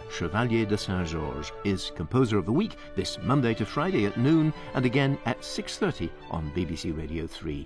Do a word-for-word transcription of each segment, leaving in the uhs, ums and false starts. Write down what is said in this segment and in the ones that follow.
Chevalier de Saint-Georges is Composer of the Week this Monday to Friday at noon and again at six thirty on B B C Radio three.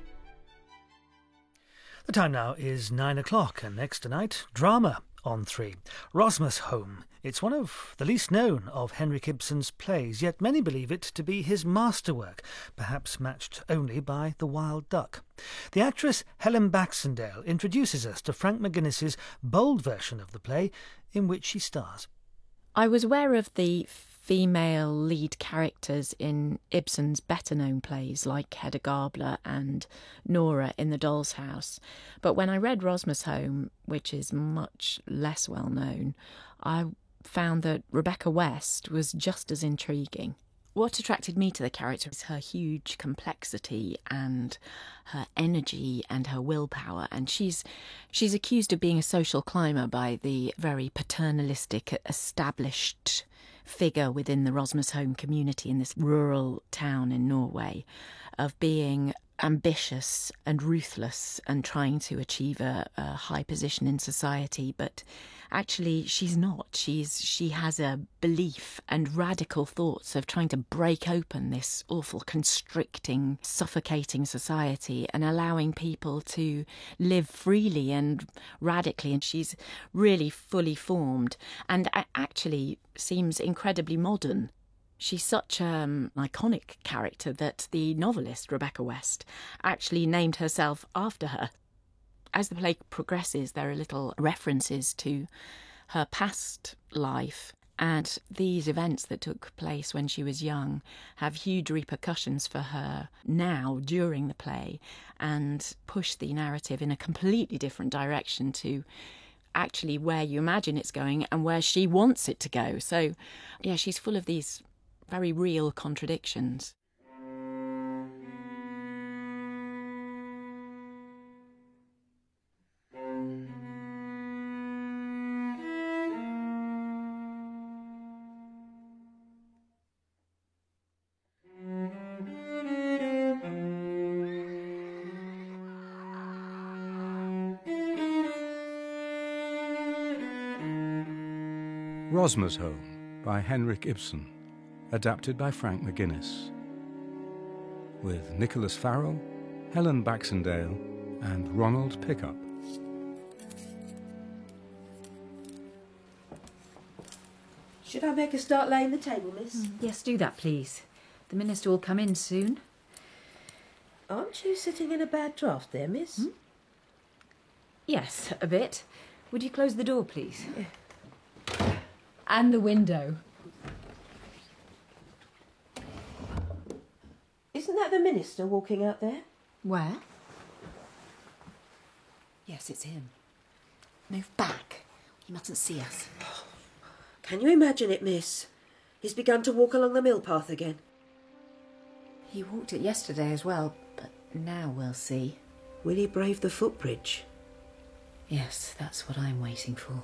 The time now is nine o'clock, and next tonight, drama on three. Rosmersholm. It's one of the least known of Henrik Ibsen's plays, yet many believe it to be his masterwork, perhaps matched only by The Wild Duck. The actress Helen Baxendale introduces us to Frank McGuinness's bold version of the play, in which she stars. I was aware of the female lead characters in Ibsen's better-known plays like Hedda Gabler and Nora in The Doll's House, but when I read Rosmersholm, which is much less well known, I found that Rebecca West was just as intriguing. What attracted me to the character is her huge complexity and her energy and her willpower. And she's she's accused of being a social climber by the very paternalistic, established figure within the Rosmersholm community in this rural town in Norway, of being ambitious and ruthless and trying to achieve a, a high position in society, but actually she's not. She's she has a belief and radical thoughts of trying to break open this awful, constricting, suffocating society and allowing people to live freely and radically. And she's really fully formed and actually seems incredibly modern. She's such um, an iconic character that the novelist Rebecca West actually named herself after her. As the play progresses, there are little references to her past life, and these events that took place when she was young have huge repercussions for her now during the play and push the narrative in a completely different direction to actually where you imagine it's going and where she wants it to go. So, yeah, she's full of these very real contradictions. Rosmersholm by Henrik Ibsen, adapted by Frank McGuinness, with Nicholas Farrell, Helen Baxendale and Ronald Pickup. Should I make a start laying the table, miss? Mm, yes, do that, please. The minister will come in soon. Aren't you sitting in a bad draught there, miss? Hmm? Yes, a bit. Would you close the door, please? Yeah. And the window. Isn't that the minister walking out there? Where? Yes, it's him. Move back. He mustn't see us. Can you imagine it, miss? He's begun to walk along the mill path again. He walked it yesterday as well, but now we'll see. Will he brave the footbridge? Yes, that's what I'm waiting for.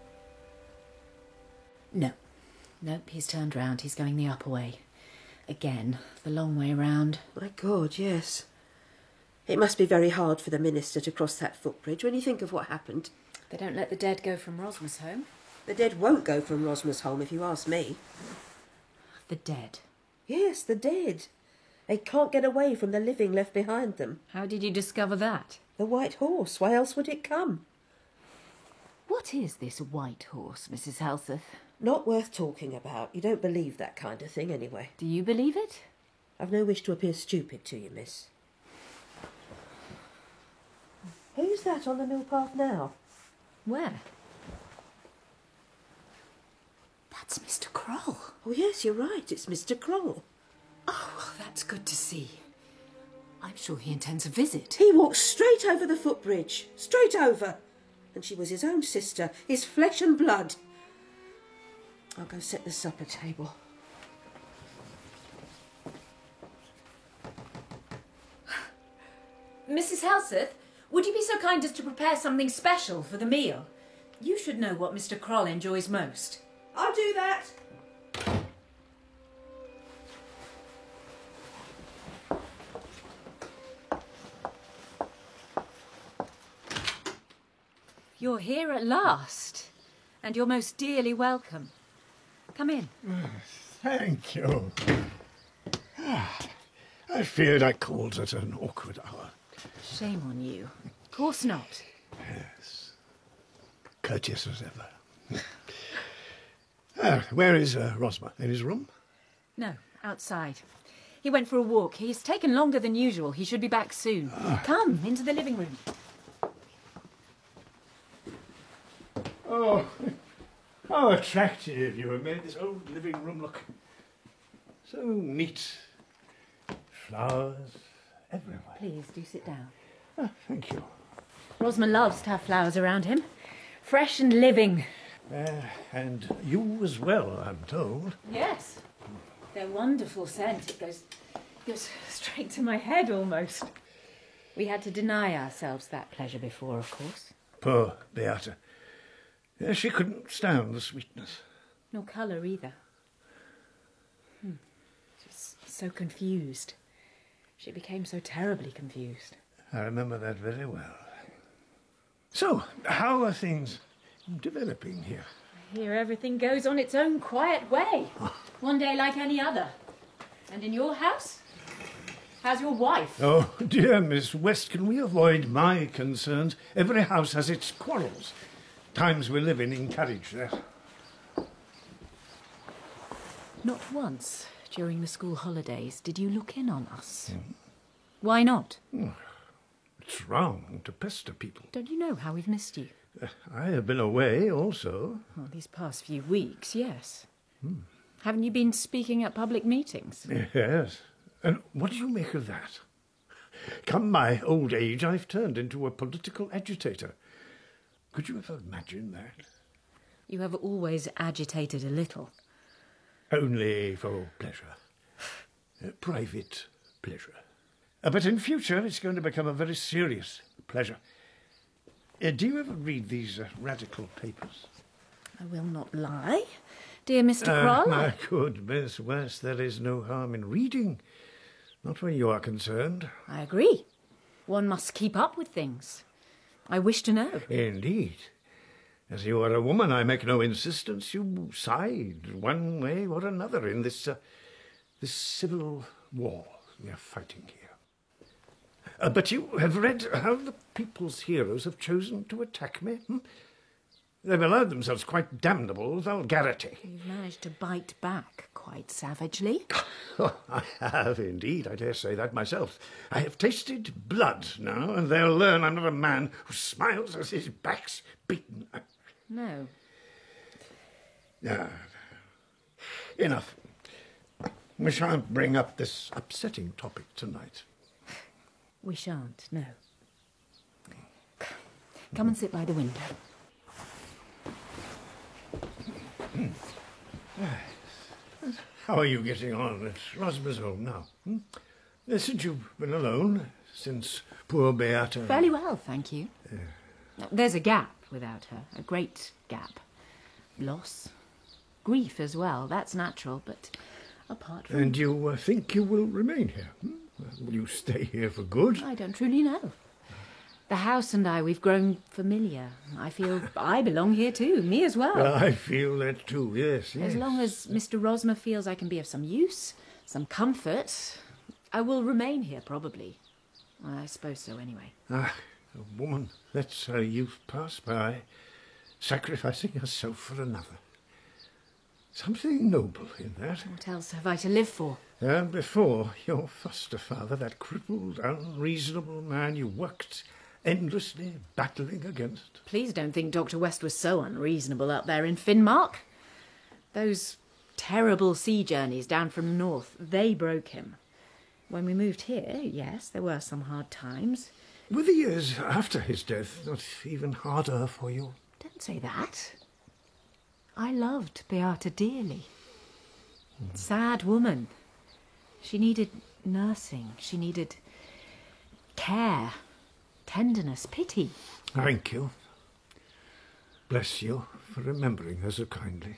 No. Nope, he's turned round. He's going the upper way. Again, the long way round. My God, yes. It must be very hard for the minister to cross that footbridge when you think of what happened. They don't let the dead go from Rosmersholm. The dead won't go from Rosmersholm, if you ask me. The dead? Yes, the dead. They can't get away from the living left behind them. How did you discover that? The white horse. Why else would it come? What is this white horse, Missus Helseth? Not worth talking about. You don't believe that kind of thing, anyway. Do you believe it? I've no wish to appear stupid to you, miss. Who's that on the mill path now? Where? That's Mister Kroll. Oh, yes, you're right. It's Mister Kroll. Oh, well, that's good to see. I'm sure he intends a visit. He walked straight over the footbridge. Straight over. And she was his own sister, his flesh and blood. I'll go set the supper table. Missus Helseth, would you be so kind as to prepare something special for the meal? You should know what Mister Kroll enjoys most. I'll do that. You're here at last, and you're most dearly welcome. Come in. Thank you. I feared I called at an awkward hour. Shame on you. Of course not. Yes. Courteous as ever. Ah, where is uh, Rosmer? In his room? No, outside. He went for a walk. He's taken longer than usual. He should be back soon. Ah. Come, into the living room. Oh, how attractive you have made this old living room look. So neat. Flowers everywhere. Please, do sit down. Ah, thank you. Rosmer loves to have flowers around him. Fresh and living. Uh, and you as well, I'm told. Yes. Their wonderful scent. It goes, goes straight to my head almost. We had to deny ourselves that pleasure before, of course. Poor Beata. Yeah, she couldn't stand the sweetness. No colour either. Hmm. She was so confused. She became so terribly confused. I remember that very well. So, how are things developing here? Here everything goes on its own quiet way. One day like any other. And in your house? How's your wife? Oh, dear Miss West, can we avoid my concerns? Every house has its quarrels. Times we live in encourage that. Not once during the school holidays did you look in on us. Mm. Why not? It's wrong to pester people. Don't you know how we've missed you? Uh, I have been away also. Well, these past few weeks, yes. Hmm. Haven't you been speaking at public meetings? Yes. And what do you make of that? Come my old age, I've turned into a political agitator. Could you ever imagine that? You have always agitated a little. Only for pleasure. Uh, private pleasure. Uh, but in future, it's going to become a very serious pleasure. Uh, do you ever read these uh, radical papers? I will not lie. Dear Mister Uh, Kroll. my good Miss West, there is no harm in reading. Not where you are concerned. I agree. One must keep up with things. I wish to know. Indeed. As you are a woman, I make no insistence. You side one way or another in this, uh, this civil war we are fighting here. Uh, but you have read how the people's heroes have chosen to attack me? Hmm? They've allowed themselves quite damnable vulgarity. You've managed to bite back quite savagely. Oh, I have indeed, I dare say that myself. I have tasted blood now, and they'll learn I'm not a man who smiles as his back's beaten. No. Ah, enough. We shan't bring up this upsetting topic tonight. We shan't, no. Come and sit by the window. How are you getting on at Rosmer's home now? Hmm? Since you've been alone, since poor Beata... Fairly well, thank you. Yeah. There's a gap without her, a great gap. Loss, grief as well, that's natural, but apart from... And you uh, think you will remain here? Hmm? Will you stay here for good? I don't truly know. The house and I, we've grown familiar. I feel I belong here too, me as well. well I feel that too, yes, yes. As long as Mister Rosmer feels I can be of some use, some comfort, I will remain here, probably. I suppose so, anyway. Ah, a woman lets her youth pass by, sacrificing herself for another. Something noble in that. What else have I to live for? And before, your foster father, that crippled, unreasonable man you worked endlessly battling against. Please don't think Doctor West was so unreasonable up there in Finnmark. Those terrible sea journeys down from the north, they broke him. When we moved here, yes, there were some hard times. Were the years after his death not even harder for you? Don't say that. I loved Beata dearly. Mm. Sad woman. She needed nursing. She needed care, tenderness, pity. Thank you. Bless you for remembering her so kindly.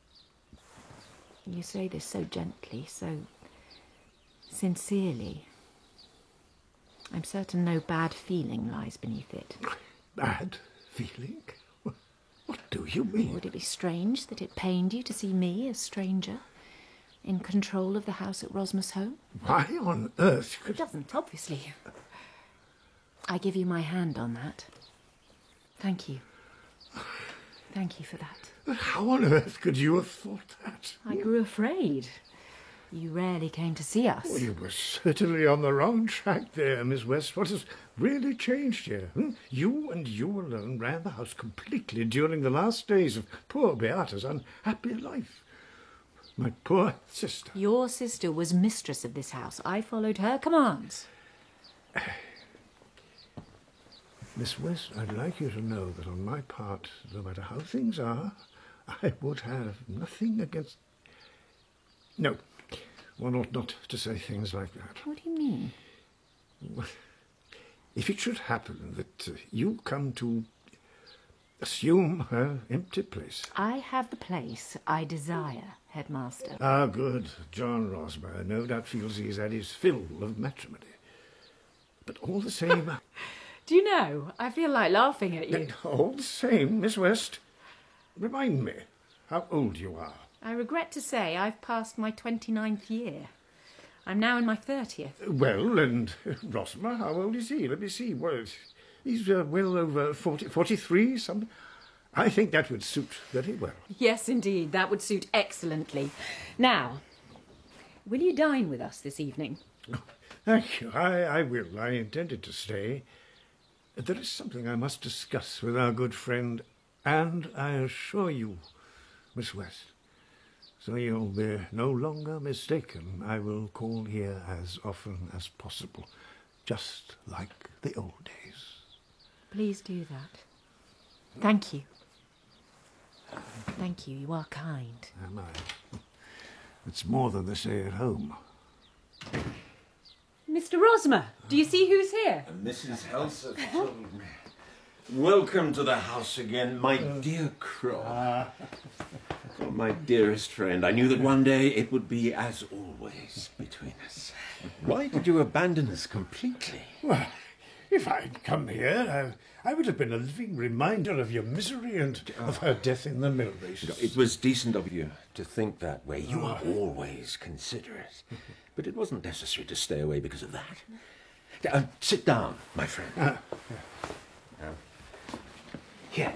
You say this so gently, so sincerely. I'm certain no bad feeling lies beneath it. Bad feeling? What do you mean? Would it be strange that it pained you to see me, a stranger, in control of the house at Rosmersholm? Why on earth It could... doesn't, obviously. I give you my hand on that. Thank you. Thank you for that. How on earth could you have thought that? I grew afraid. You rarely came to see us. Well, you were certainly on the wrong track there, Miss West. What has really changed here? Hmm? You and you alone ran the house completely during the last days of poor Beata's unhappy life. My poor sister. Your sister was mistress of this house. I followed her commands. Miss West, I'd like you to know that on my part, no matter how things are, I would have nothing against... No, one ought not to say things like that. What do you mean? If it should happen that uh, you come to assume her empty place... I have the place I desire, Headmaster. Ah, good. John Rosmer no doubt feels he's had his fill of matrimony. But all the same... Do you know, I feel like laughing at you. All the same, Miss West, remind me how old you are. I regret to say I've passed my twenty-ninth year. I'm now in my thirtieth. Well, and Rosmer, how old is he? Let me see. Well, he's uh, well over forty, forty-three, something. I think that would suit very well. Yes, indeed, that would suit excellently. Now, will you dine with us this evening? Oh, thank you. I, I will. I intended to stay. There is something I must discuss with our good friend, and I assure you, Miss West, so you'll be no longer mistaken, I will call here as often as possible, just like the old days. Please do that. Thank you. Thank you, you are kind. Am I? It's more than they say at home. Mister Rosmer, do you see who's here? Missus Helseth told me. Welcome to the house again, my dear Crow. Oh, my dearest friend, I knew that one day it would be as always between us. Why did you abandon us completely? Well, if I'd come here, I, I would have been a living reminder of your misery and of her death in the mill race. It was decent of you to think that way. You are always considerate. But it wasn't necessary to stay away because of that. Uh, sit down, my friend. Uh, uh, here.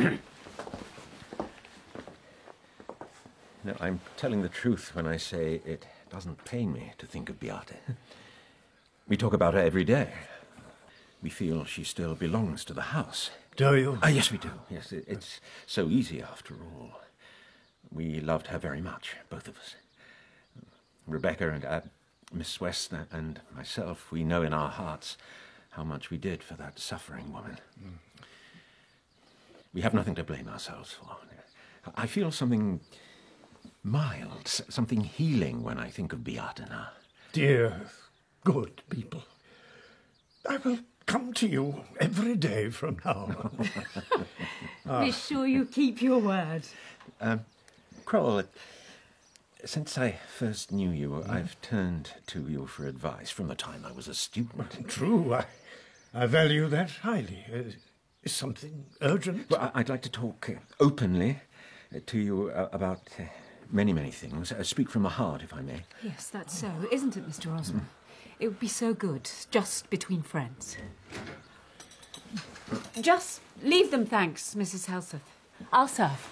No, I'm telling the truth when I say it doesn't pain me to think of Beata. We talk about her every day. We feel she still belongs to the house. Do you? Ah, yes, we do. Yes, it, it's so easy after all. We loved her very much, both of us. Rebecca and uh, Miss West and myself, we know in our hearts how much we did for that suffering woman. Mm. We have nothing to blame ourselves for. I feel something mild, something healing when I think of Beata now. Dear, good people, I will come to you every day from now on. ah. Be sure you keep your word. Um, Kroll, since I first knew you, mm. I've turned to you for advice from the time I was a student. True, I, I value that highly. Uh, is something urgent? Well, I'd like to talk uh, openly uh, to you uh, about uh, many, many things. Uh, speak from the heart, if I may. Yes, that's so, isn't it, Mister Rosmer? Mm. It would be so good, just between friends. Just leave them, thanks, Missus Helseth. I'll serve.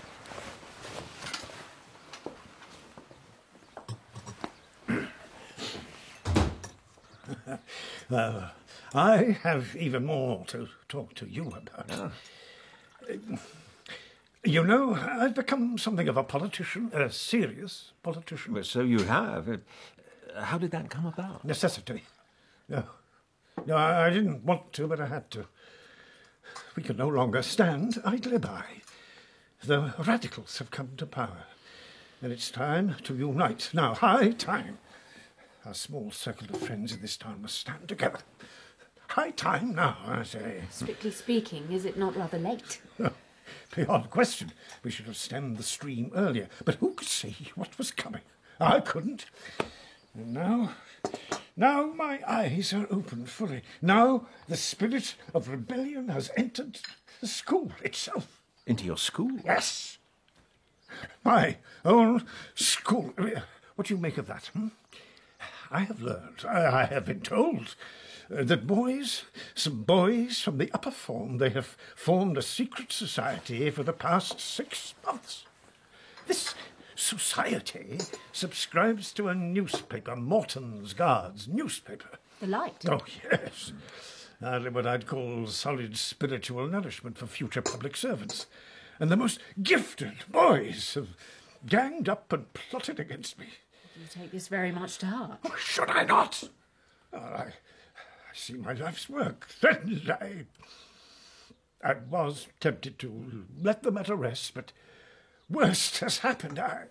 uh, I have even more to talk to you about. Oh. Uh, you know, I've become something of a politician, a serious politician. Well, so you have. Uh, how did that come about? Necessity. No. No, I, I didn't want to, but I had to. We can no longer stand idly by. The radicals have come to power, and it's time to unite. Now, high time. Our small circle of friends in this town must stand together. High time now, I say. Strictly speaking, is it not rather late? Beyond question. We should have stemmed the stream earlier, but who could see what was coming? I couldn't. And now, now my eyes are opened fully. Now the spirit of rebellion has entered the school itself. Into your school? Yes. My own school. What do you make of that? Hmm? I have learned, I, I have been told, uh, that boys, some boys from the upper form, they have formed a secret society for the past six months. This society subscribes to a newspaper, Morton's Guards newspaper. The Light? Oh, yes. Hardly what I'd call solid spiritual nourishment for future public servants. And the most gifted boys have ganged up and plotted against me. You take this very much to heart. Oh, should I not? Oh, I, I see my life's work threatened. I, I was tempted to let the matter rest, but worst has happened. I,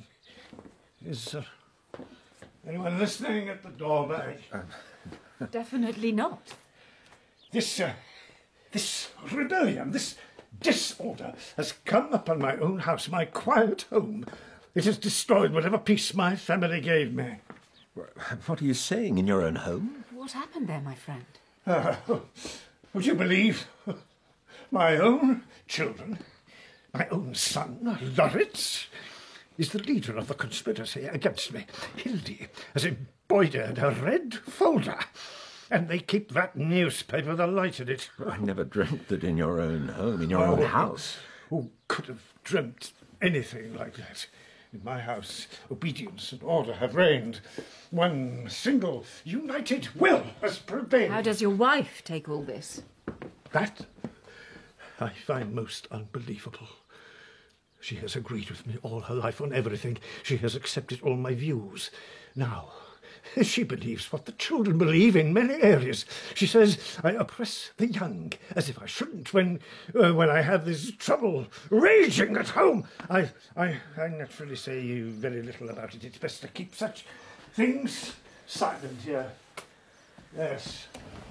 is uh, anyone listening at the doorway? Definitely not. This, uh, this rebellion, this disorder has come upon my own house, my quiet home. It has destroyed whatever peace my family gave me. What are you saying, in your own home? What happened there, my friend? Uh, would you believe my own children, my own son, Lawrence, is the leader of the conspiracy against me. Hildy has embroidered a red folder, and they keep that newspaper, The Light, in it. I never dreamt that in your own home, in your Oh, own house. Who could have dreamt anything like that? In my house, obedience and order have reigned. One single, united will has prevailed. How does your wife take all this? That I find most unbelievable. She has agreed with me all her life on everything. She has accepted all my views. Now, she believes what the children believe in many areas. She says I oppress the young, as if I shouldn't, when uh, when I have this trouble raging at home. I, I, I naturally say very little about it. It's best to keep such things silent here. Yes.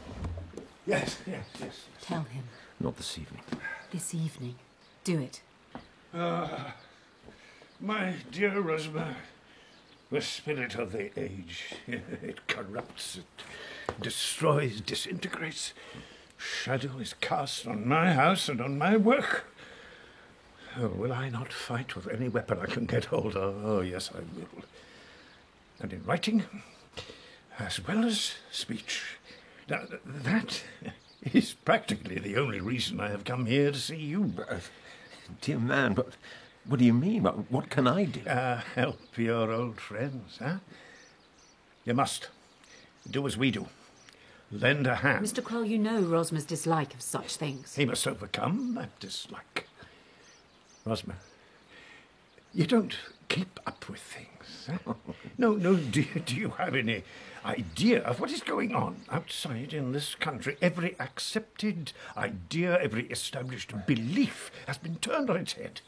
Yes, yes, yes. yes. Tell him. Not this evening. This evening. Do it. Ah, my dear Rosmer, the spirit of the age, it corrupts, it destroys, disintegrates. Shadow is cast on my house and on my work. Oh, will I not fight with any weapon I can get hold of? Oh, yes, I will. And in writing, as well as speech. Now, that is practically the only reason I have come here to see you. Uh, dear man, but what do you mean? What, what can I do? Uh, help your old friends, huh? You must. Do as we do. Lend a hand. Mister Kroll, you know Rosmer's dislike of such things. He must overcome that dislike. Rosmer, you don't keep up with things, huh? No, no, do, do you have any idea of what is going on outside in this country? Every accepted idea, every established belief has been turned on its head.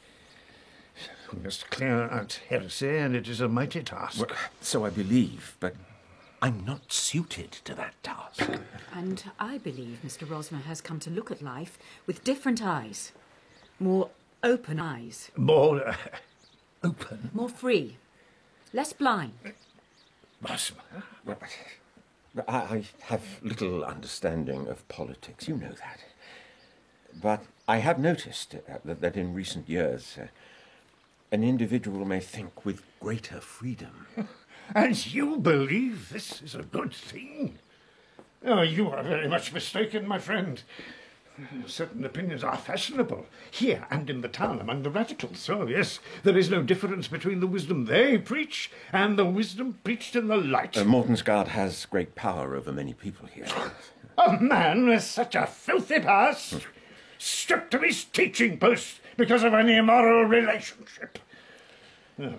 We must clear out heresy, and it is a mighty task. Well, so I believe, but I'm not suited to that task. And I believe Mister Rosmer has come to look at life with different eyes. More open eyes. More uh, open? More free. Less blind. Rosmer? Well, I, I have little understanding of politics, you know that. But I have noticed uh, that, that in recent years, uh, an individual may think with greater freedom. And you believe this is a good thing? Oh, you are very much mistaken, my friend. Certain opinions are fashionable, here and in the town among the radicals. Oh, yes, there is no difference between the wisdom they preach and the wisdom preached in the light. Uh, Morton's Guard has great power over many people here. A man with such a filthy past, stripped of his teaching post because of an immoral relationship. Oh.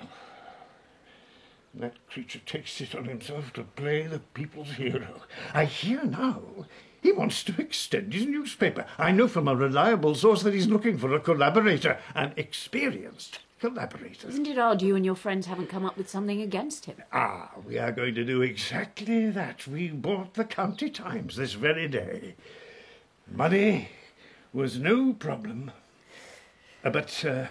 That creature takes it on himself to play the people's hero. I hear now he wants to extend his newspaper. I know from a reliable source that he's looking for a collaborator, an experienced collaborator. Isn't it odd you and your friends haven't come up with something against him? Ah, we are going to do exactly that. We bought the County Times this very day. Money was no problem. Uh, but uh,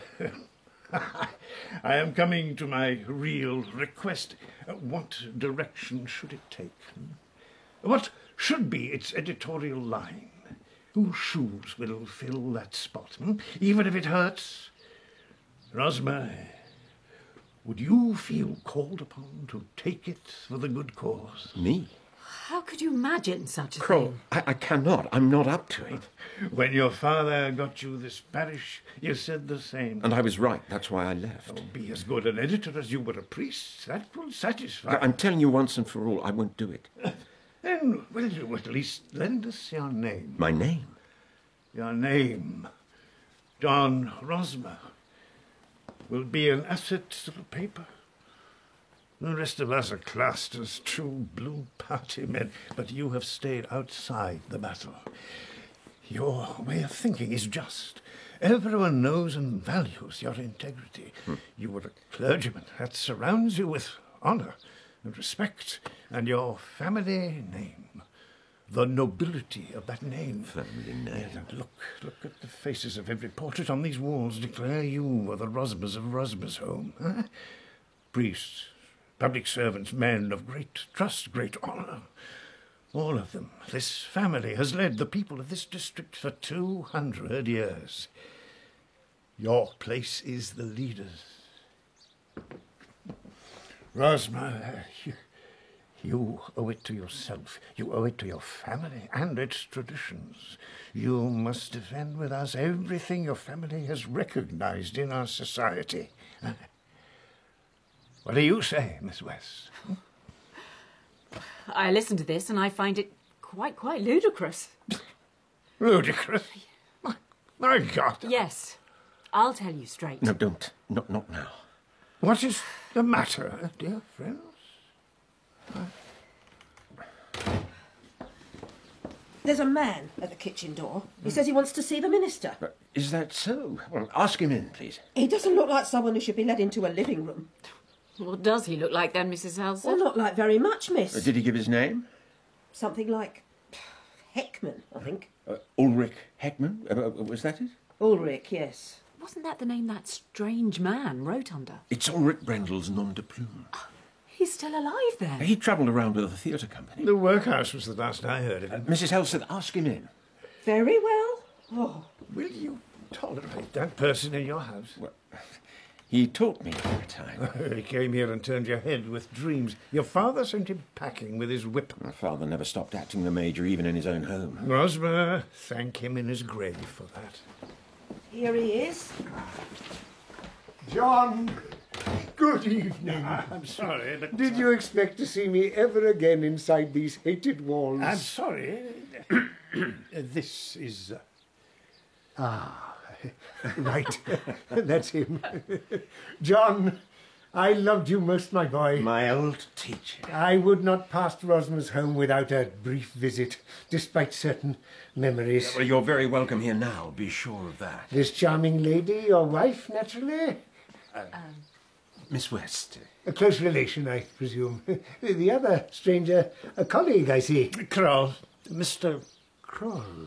I am coming to my real request. Uh, what direction should it take? What should be its editorial line? Whose shoes will fill that spot, hmm? Even if it hurts? Rosmer, would you feel called upon to take it for the good cause? Me? How could you imagine such a Kroll, thing? I, I cannot. I'm not up to it. When your father got you this parish, you said the same. And I was right. That's why I left. Oh, be as good an editor as you were a priest. That will satisfy. I'm telling you once and for all, I won't do it. Then will you at least lend us your name? My name? Your name, John Rosmer, will be an asset to the paper. The rest of us are classed as true blue party men, but you have stayed outside the battle. Your way of thinking is just. Everyone knows and values your integrity. Hmm. You were a clergyman. That surrounds you with honour and respect, and your family name. The nobility of that name. Family name. Yes, and look, look at the faces of every portrait on these walls. Declare you are the Rosmers of Rosmersholm. Huh? Priests, public servants, men of great trust, great honour. All of them. This family has led the people of this district for two hundred years. Your place is the leader's. Rosmer, you, you owe it to yourself. You owe it to your family and its traditions. You must defend with us everything your family has recognized in our society. What do you say, Miss West? I listen to this and I find it quite, quite ludicrous. Ludicrous? My, my God. Yes, I'll tell you straight. No, don't. Not, not now. What is the matter, dear friends? There's a man at the kitchen door. He says he wants to see the minister. But is that so? Well, ask him in, please. He doesn't look like someone who should be led into a living room. What does he look like then, Missus Well, Halsey? not like very much, miss. Uh, did he give his name? Something like Heckman, I think. Uh, Ulrich Heckman? Uh, uh, was that it? Ulrich, yes. Wasn't that the name that strange man wrote under? It's Ulrich Brendel's nom de plume. He's still alive then? He travelled around with a theatre company. The workhouse was the last I heard of Uh, him. Missus Helseth, ask him in. Very well. Oh, Will you tolerate that person in your house? Well, he taught me for a time. He came here and turned your head with dreams. Your father sent him packing with his whip. My father never stopped acting the major, even in his own home. Rosmer, thank him in his grave for that. here he is. John, good evening. I'm sorry, but... Did you expect to see me ever again inside these hated walls? I'm sorry. This is... Uh... Ah, right. That's him. John, I loved you most, my boy. My old teacher. I would not pass Rosmer's home without a brief visit, despite certain memories. Well, you're very welcome here now, be sure of that. This charming lady, your wife, naturally? Uh, Miss West. A close relation, I presume. The other stranger, a colleague, I see. Kroll. Mister Kroll.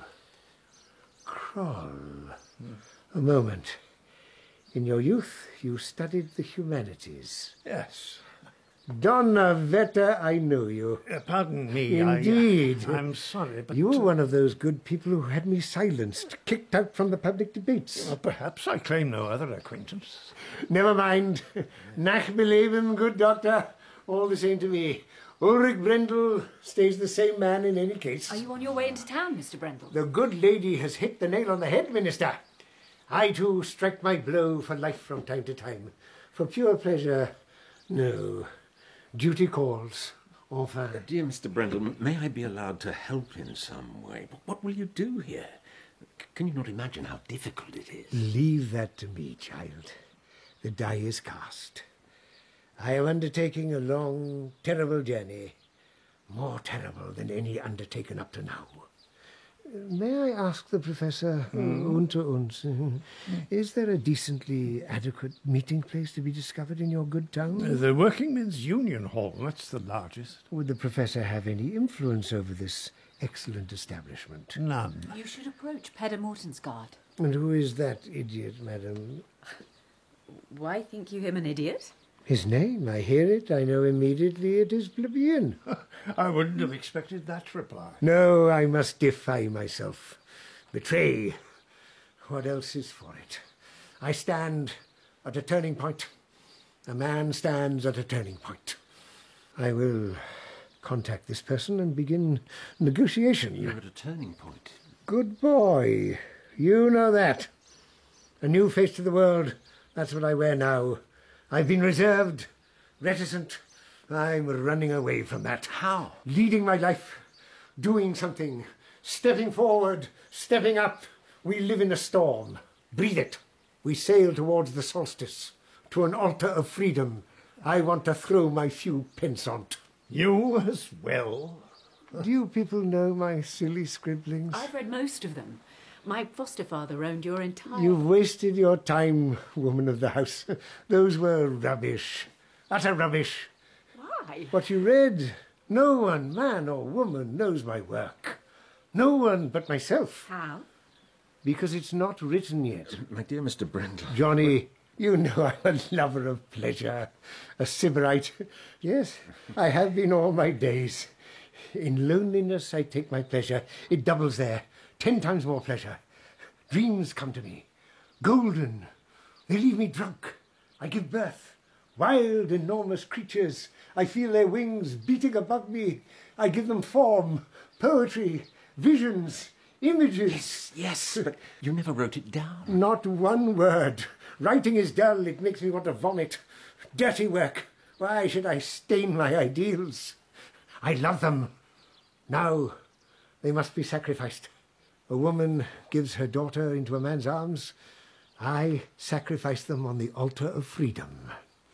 Kroll. A moment. In your youth, you studied the humanities. Yes. Donna Veta, I know you. Uh, pardon me. Indeed. I, uh, I'm sorry, but... You were one of those good people who had me silenced, kicked out from the public debates. Uh, perhaps I claim no other acquaintance. Never mind. Nach beleben, good doctor. All the same to me. Ulrich Brendel stays the same man in any case. Are you on your way into town, Mister Brendel? The good lady has hit the nail on the head, Minister. I, too, strike my blow for life from time to time. For pure pleasure, no. Duty calls. Enfin. Uh, dear Mister Brendel, may I be allowed to help in some way? But what will you do here? C- can you not imagine how difficult it is? Leave that to me, child. The die is cast. I am undertaking a long, terrible journey, more terrible than any undertaken up to now. May I ask the Professor, mm. unter uns, is there a decently adequate meeting place to be discovered in your good town? Uh, the Working Men's Union Hall, that's the largest. Would the Professor have any influence over this excellent establishment? None. You should approach Peder Mortensgaard. And who is that idiot, madam? Why think you him an idiot? His name, I hear it, I know immediately it is plebeian. I wouldn't have expected that reply. No, I must defy myself. betray. What else is for it? I stand at a turning point. A man stands at a turning point. I will contact this person and begin negotiation. You're at a turning point. Good boy. You know that. A new face to the world. That's what I wear now. I've been reserved, reticent. I'm running away from that. How? Leading my life, doing something, stepping forward, stepping up. We live in a storm. Breathe it. We sail towards the solstice, to an altar of freedom. I want to throw my few pence on't. You as well? Do you people know my silly scribblings? I've read most of them. My foster father owned your entire... You've wasted your time, woman of the house. Those were rubbish. Utter rubbish. Why? What you read. No one, man or woman, knows my work. No one but myself. How? Because it's not written yet. My dear Mister Brendel. Johnny, you know I'm a lover of pleasure. A sybarite. Yes, I have been all my days. In loneliness I take my pleasure. It doubles there. Ten times more pleasure. Dreams come to me. Golden. They leave me drunk. I give birth. Wild, enormous creatures. I feel their wings beating above me. I give them form, poetry, visions, images. Yes, yes, but you never wrote it down. Not one word. Writing is dull. It makes me want to vomit. Dirty work. Why should I stain my ideals? I love them. Now they must be sacrificed. A woman gives her daughter into a man's arms. I sacrifice them on the altar of freedom.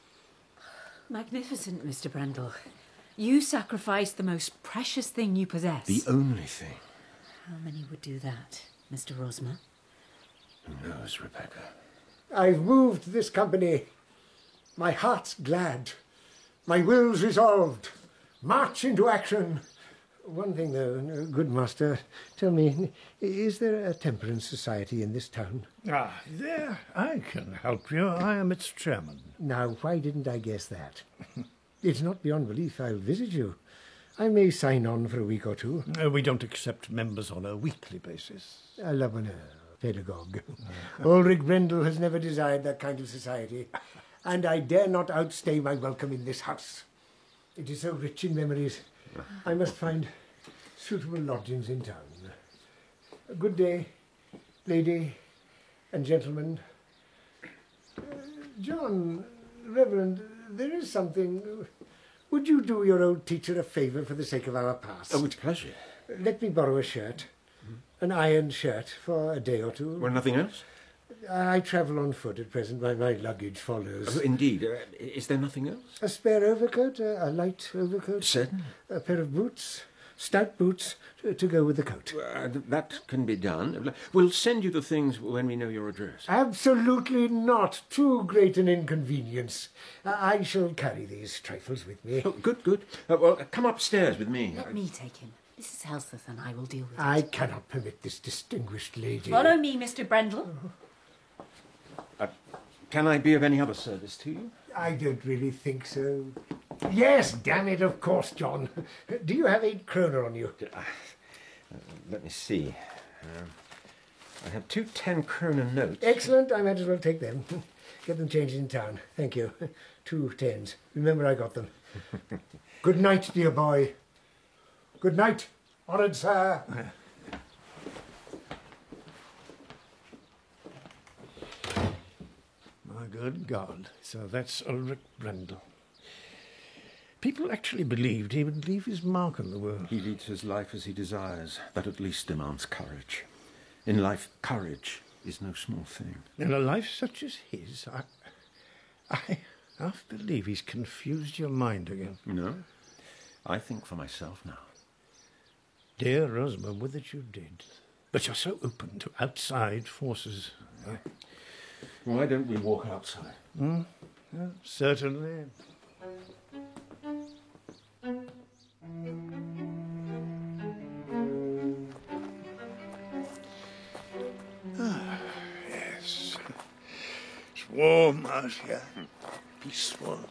Magnificent, Mister Brendel. You sacrificed the most precious thing you possess. The only thing. How many would do that, Mister Rosmer? Who knows, Rebecca? I've moved this company. My heart's glad. My will's resolved. March into action. One thing, though, good master, tell me, is there a temperance society in this town? Ah, there, I can help you. I am its chairman. Now, why didn't I guess that? It's not beyond belief I'll visit you. I may sign on for a week or two. Uh, we don't accept members on a weekly basis. A l'abonneur, pedagogue. Ulrich Brendel has never desired that kind of society, and I dare not outstay my welcome in this house. It is so rich in memories. I must find suitable lodgings in town. Good day, lady and gentlemen. Uh, John, Reverend, there is something. Would you do your old teacher a favour for the sake of our past? Oh, with pleasure. Let me borrow a shirt, an ironed shirt, for a day or two. Well, nothing else? I travel on foot at present. My, my luggage follows. Oh, indeed. Uh, is there nothing else? A spare overcoat, a, a light overcoat. Certainly. A pair of boots, stout boots, to, to go with the coat. Uh, that can be done. We'll send you the things when we know your address. Absolutely not. Too great an inconvenience. Uh, I shall carry these trifles with me. Oh, good, good. Uh, well, come upstairs with me. Let me take him. Missus Helseth and I will deal with I it. cannot permit this distinguished lady. Follow me, Mister Brendel. Uh, can I be of any other service to you? I don't really think so. Yes, damn it, of course, John. Do you have eight kroner on you? Uh, let me see. Um, I have two ten kroner notes. Excellent. I might as well take them. Get them changed in town. Thank you. Two tens. Remember I got them. Good night, dear boy. Good night, honoured sir. My good God. So that's Ulrich Brendel. People actually believed he would leave his mark on the world. He leads his life as he desires. That at least demands courage. In life, courage is no small thing. In a life such as his, I, I half believe he's confused your mind again. No, I think for myself now. Dear Rosmer, would that you did. But you're so open to outside forces. Why don't we walk outside? Mm, yeah, certainly. Ah, yes. It's warm out here. Peaceful.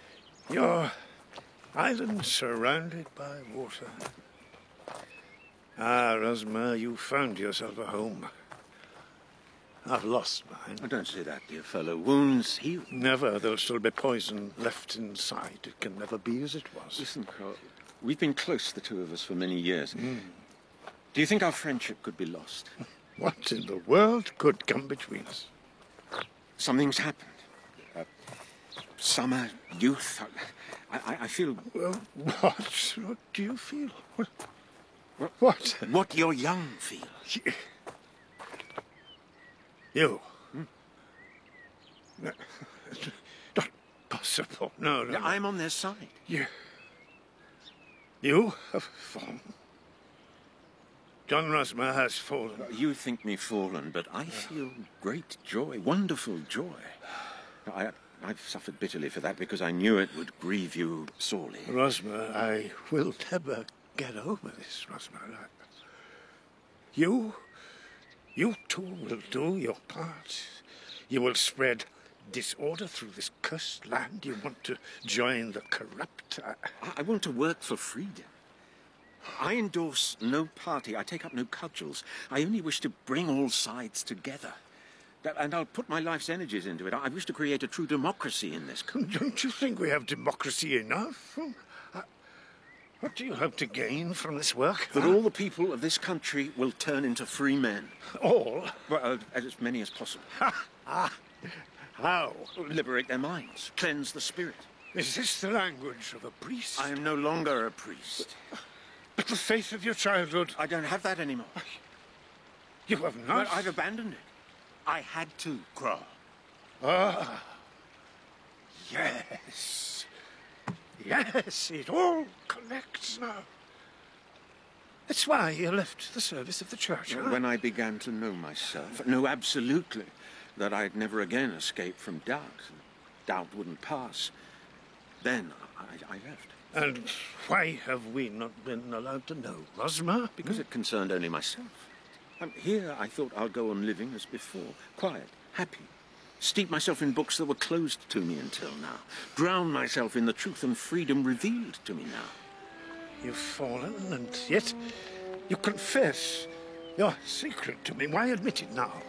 Your island surrounded by water. Ah, Rosmer, you found yourself a home. I've lost mine. Oh, don't say that, dear fellow. Wounds heal. Never. There'll still be poison left inside. It can never be as it was. Listen, Carl, we've been close, the two of us, for many years. Mm. Do you think our friendship could be lost? What in the world could come between us? Something's happened. Uh, summer, youth. I, I, I feel... Well, what? What do you feel? What? What? What your young feel. You? Hmm? No, not possible. No, no. I'm on their side. You... You have fallen. John Rosmer has fallen. You think me fallen, but I feel great joy, wonderful joy. I, I've suffered bitterly for that because I knew it would grieve you sorely. Rosmer, I will never get over this, Rosmer. You... You too will do your part. You will spread disorder through this cursed land. You want to join the corrupt. I, I want to work for freedom. I endorse no party. I take up no cudgels. I only wish to bring all sides together. And I'll put my life's energies into it. I wish to create a true democracy in this country. Don't you think we have democracy enough? What do you hope to gain from this work? That all the people of this country will turn into free men. All? Well, as many as possible. Ah, how? Liberate their minds, cleanse the spirit. Is this the language of a priest? I am no longer a priest. But the faith of your childhood... I don't have that anymore. You have not? But I've abandoned it. I had to, Kroll. Ah, yes. Yes, it all connects now. That's why you left the service of the church, huh? When I began to know myself, know absolutely that I'd never again escape from doubt. Doubt wouldn't pass. Then I, I left. And why have we not been allowed to know, Rosmer? Because it concerned only myself. Um, here I thought I'd go on living as before, quiet, happy. Steep myself in books that were closed to me until now. Drown myself in the truth and freedom revealed to me now. You've fallen, and yet you confess your secret to me. Why admit it now?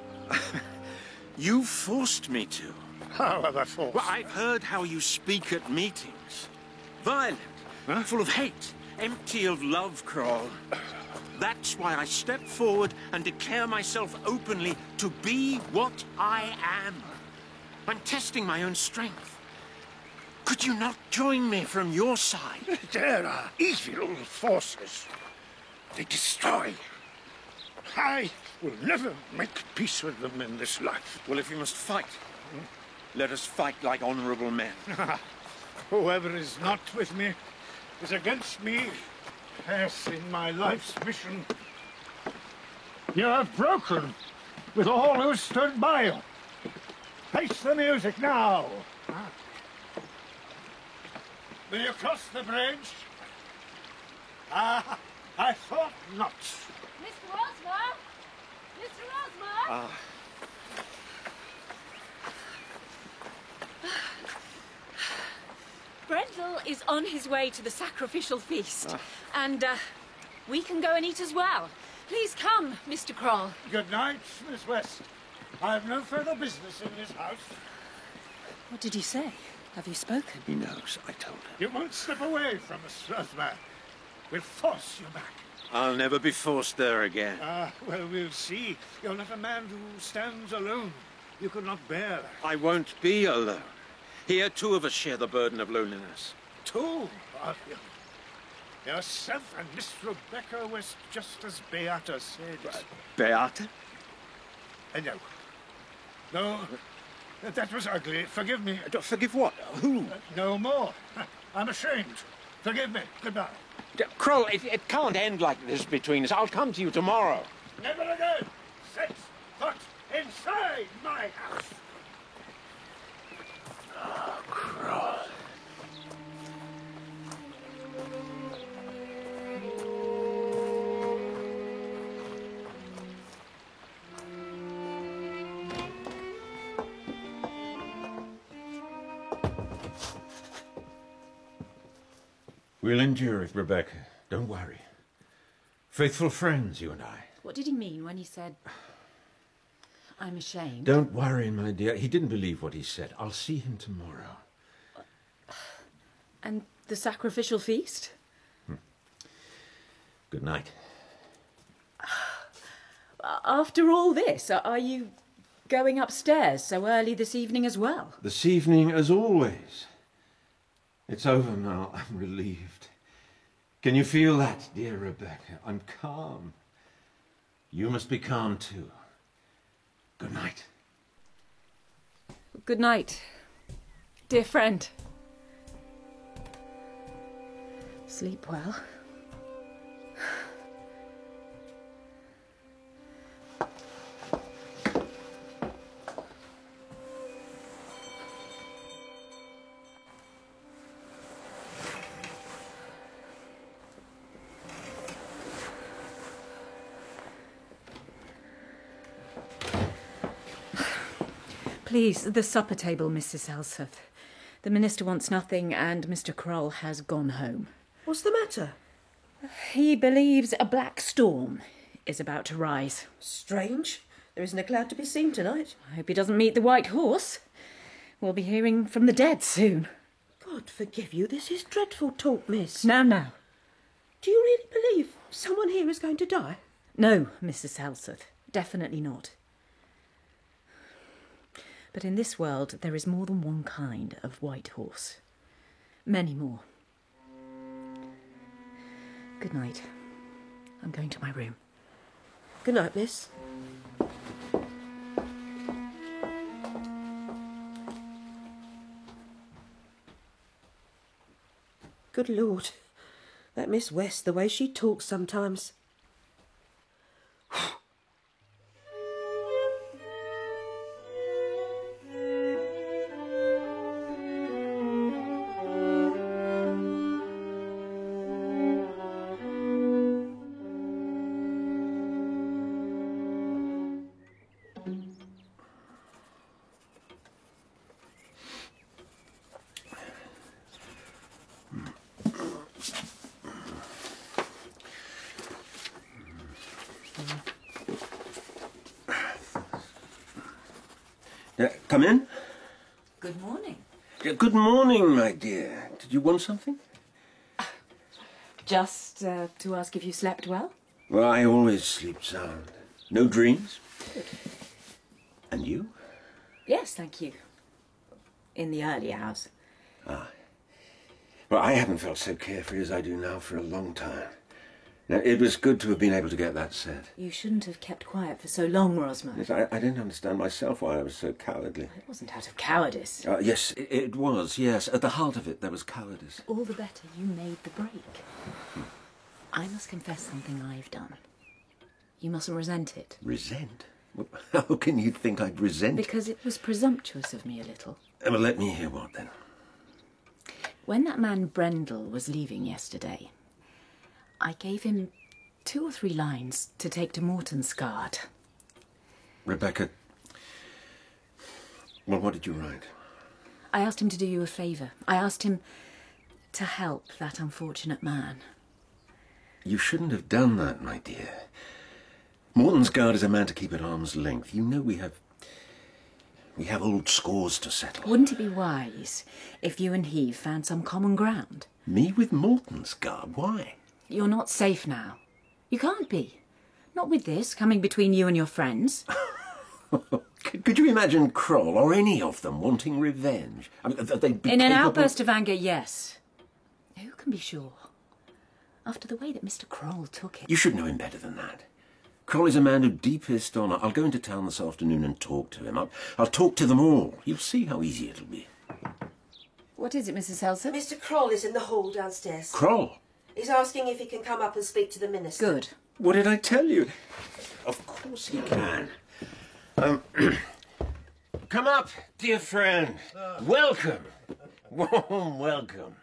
You forced me to. How have I forced? Well, I've heard how you speak at meetings. Violent, huh? Full of hate, empty of love, Kroll. That's why I step forward and declare myself openly to be what I am. I'm testing my own strength. Could you not join me from your side? There are evil forces. They destroy. I will never make peace with them in this life. Well, if we must fight, let us fight like honorable men. Whoever is not with me is against me. Yes, in my life's mission. You have broken with all who stood by you. Face the music now. Will you cross the bridge? Ah, I thought not. Mister Rosmer! Mister Rosmer! Ah. Brendel is on his way to the sacrificial feast. Ah. And, uh, we can go and eat as well. Please come, Mister Kroll. Good night, Miss West. I have no further business in this house. What did he say? Have you spoken? He knows, I told him. You won't slip away from us, Rosmer. We'll force you back. I'll never be forced there again. Ah, well, we'll see. You're not a man who stands alone. You could not bear that. I won't be alone. Here, two of us share the burden of loneliness. Two, are you? Yourself and Miss Rebecca West, just as Beata said. Uh, Beata? Uh, no. No, that was ugly. Forgive me. Uh, forgive what? Who? Uh, no more. I'm ashamed. Forgive me. Goodbye. D Kroll, it, it can't end like this between us. I'll come to you tomorrow. Never again. Set foot inside my house. Oh, Kroll. We'll endure it, Rebecca. Don't worry. Faithful friends, you and I. What did he mean when he said, I'm ashamed? Don't worry, my dear. He didn't believe what he said. I'll see him tomorrow. And the sacrificial feast? Hmm. Good night. After all this, are you going upstairs so early this evening as well? This evening, as always. It's over now. I'm relieved. Can you feel that, dear Rebecca? I'm calm. You must be calm too. Good night. Good night, dear friend. Sleep well. Please, the supper table, Missus Elsworth. The minister wants nothing and Mister Kroll has gone home. What's the matter? He believes a black storm is about to rise. Strange. There isn't a cloud to be seen tonight. I hope he doesn't meet the white horse. We'll be hearing from the dead soon. God forgive you, this is dreadful talk, miss. Now, now. Do you really believe someone here is going to die? No, Missus Elsworth. Definitely not. But in this world, there is more than one kind of white horse. Many more. Good night. I'm going to my room. Good night, miss. Good Lord. That Miss West, the way she talks sometimes. Uh, come in. Good morning. Uh, good morning, my dear. Did you want something? Just uh, to ask if you slept well? Well, I always sleep sound. No dreams. Good. And you? Yes, thank you. In the early hours. Ah. Well, I haven't felt so carefree as I do now for a long time. Now, it was good to have been able to get that said. You shouldn't have kept quiet for so long, Rosmer. Yes, I, I didn't understand myself why I was so cowardly. It wasn't out of cowardice. Uh, yes, it, it was, yes. At the heart of it, there was cowardice. All the better you made the break. Hmm. I must confess something I've done. You mustn't resent it. Resent? How can you think I'd resent it? Because it was presumptuous of me a little. Uh, well, let me hear what, then. When that man Brendel was leaving yesterday, I gave him two or three lines to take to Mortensgaard. Rebecca, well, what did you write? I asked him to do you a favour. I asked him to help that unfortunate man. You shouldn't have done that, my dear. Mortensgaard is a man to keep at arm's length. You know we have... we have old scores to settle. Wouldn't it be wise if you and he found some common ground? Me with Mortensgaard? Why? You're not safe now. You can't be. Not with this coming between you and your friends. could, could you imagine Kroll or any of them wanting revenge? I mean, they'd be In an capable... outburst of anger, yes. Who can be sure? After the way that Mister Kroll took it. You should know him better than that. Kroll is a man of deepest honour. I'll go into town this afternoon and talk to him. I'll, I'll talk to them all. You'll see how easy it'll be. What is it, Missus Elsworth? Mister Kroll is in the hall downstairs. Kroll? He's asking if he can come up and speak to the minister. Good. What did I tell you? Of course he can. Um, come up, dear friend. Welcome. Warm welcome.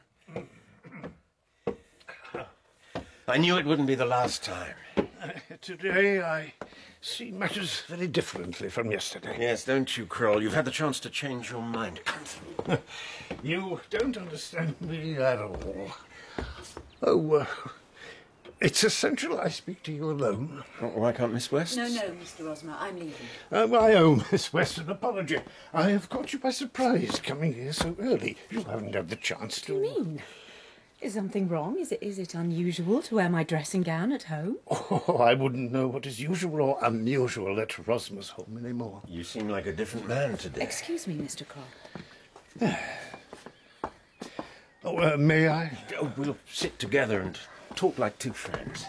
I knew it wouldn't be the last time. Uh, today I see matters very differently from yesterday. Yes, don't you, Kroll? You've had the chance to change your mind. Come through. You don't understand me at all. Oh, uh, It's essential I speak to you alone. Why can't Miss West? No, no, Mister Rosmer, I'm leaving. Uh, I owe Miss West an apology. I have caught you by surprise coming here so early. You haven't had the chance to... What do you mean? Is something wrong? Is it is it unusual to wear my dressing gown at home? Oh, I wouldn't know what is usual or unusual at Rosmer's home anymore. You seem like a different man today. Excuse me, Mister Kroll. Oh, uh, may I? Oh, we'll sit together and talk like two friends.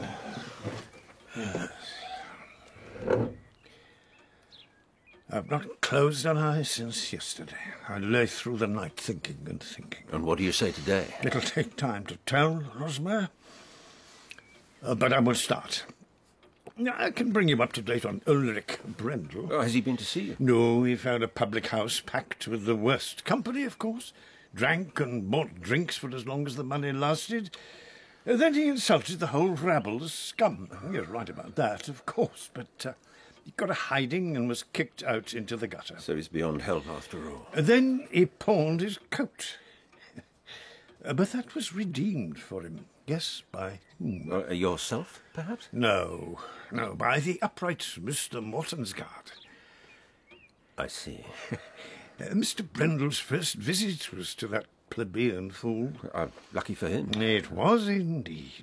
I've not closed an eye since yesterday. I lay through the night thinking and thinking. And what do you say today? It'll take time to tell, Rosmer. Uh, but I will start. I can bring you up to date on Ulrich Brendel. Oh, has he been to see you? No, he found a public house packed with the worst company, of course. Drank and bought drinks for as long as the money lasted. Uh, then he insulted the whole rabble as scum. You're right about that, of course, but uh, he got a hiding and was kicked out into the gutter. So he's beyond help after all. Uh, then he pawned his coat. uh, but that was redeemed for him. Yes, by whom? Uh, yourself, perhaps? No, no, by the upright Mister Mortensgaard. I see. uh, Mister Brendel's first visit was to that plebeian fool. Uh, lucky for him. It was indeed.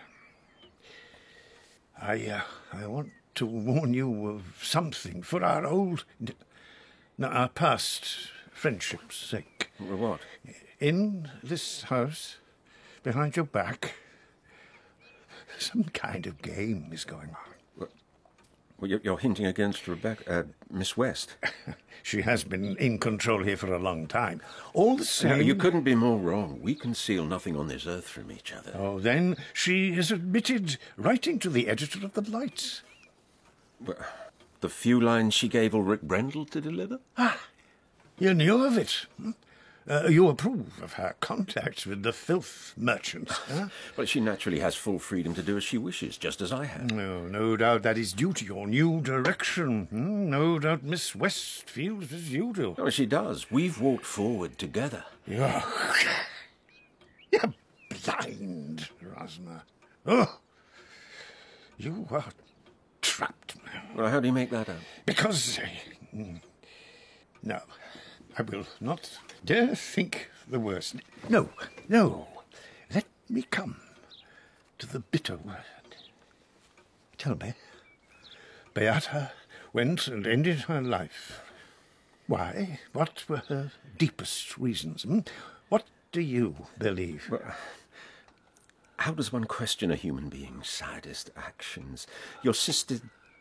I, uh, I want to warn you of something for our old, no, our past friendship's sake. What? In this house, behind your back, some kind of game is going on. Well, you're, you're hinting against Rebecca, uh, Miss West. She has been in control here for a long time. All the same... No, you couldn't be more wrong. We conceal nothing on this earth from each other. Oh, then she is admitted writing to the editor of the Lights. Well, the few lines she gave Ulrich Brendel to deliver? Ah, you knew of it. Hmm? Uh, you approve of her contacts with the filth merchants, huh? Well, she naturally has full freedom to do as she wishes, just as I have. No, no doubt that is due to your new direction. Hmm? No doubt Miss West feels as you do. Oh, she does. We've walked forward together. You're, you're blind, Rosmer. Oh, you are trapped now. Well, how do you make that out? Because... Uh, no, I will not dare think the worst. No, no. Let me come to the bitter word. Tell me, Beata went and ended her life. Why? What were her deepest reasons? Hmm? What do you believe? Well, how does one question a human being's saddest actions? Your sister...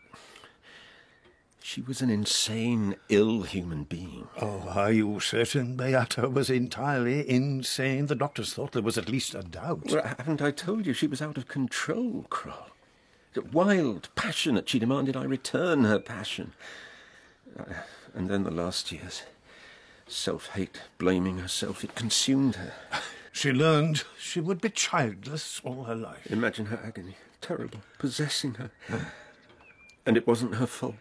She was an insane, ill human being. Oh, are you certain Beata was entirely insane? The doctors thought there was at least a doubt. Well, haven't I told you she was out of control, Kroll? Wild, passionate, she demanded I return her passion. Uh, and then the last years. Self-hate, blaming herself, it consumed her. She learned she would be childless all her life. Imagine her agony. Terrible. Possessing her. And it wasn't her fault.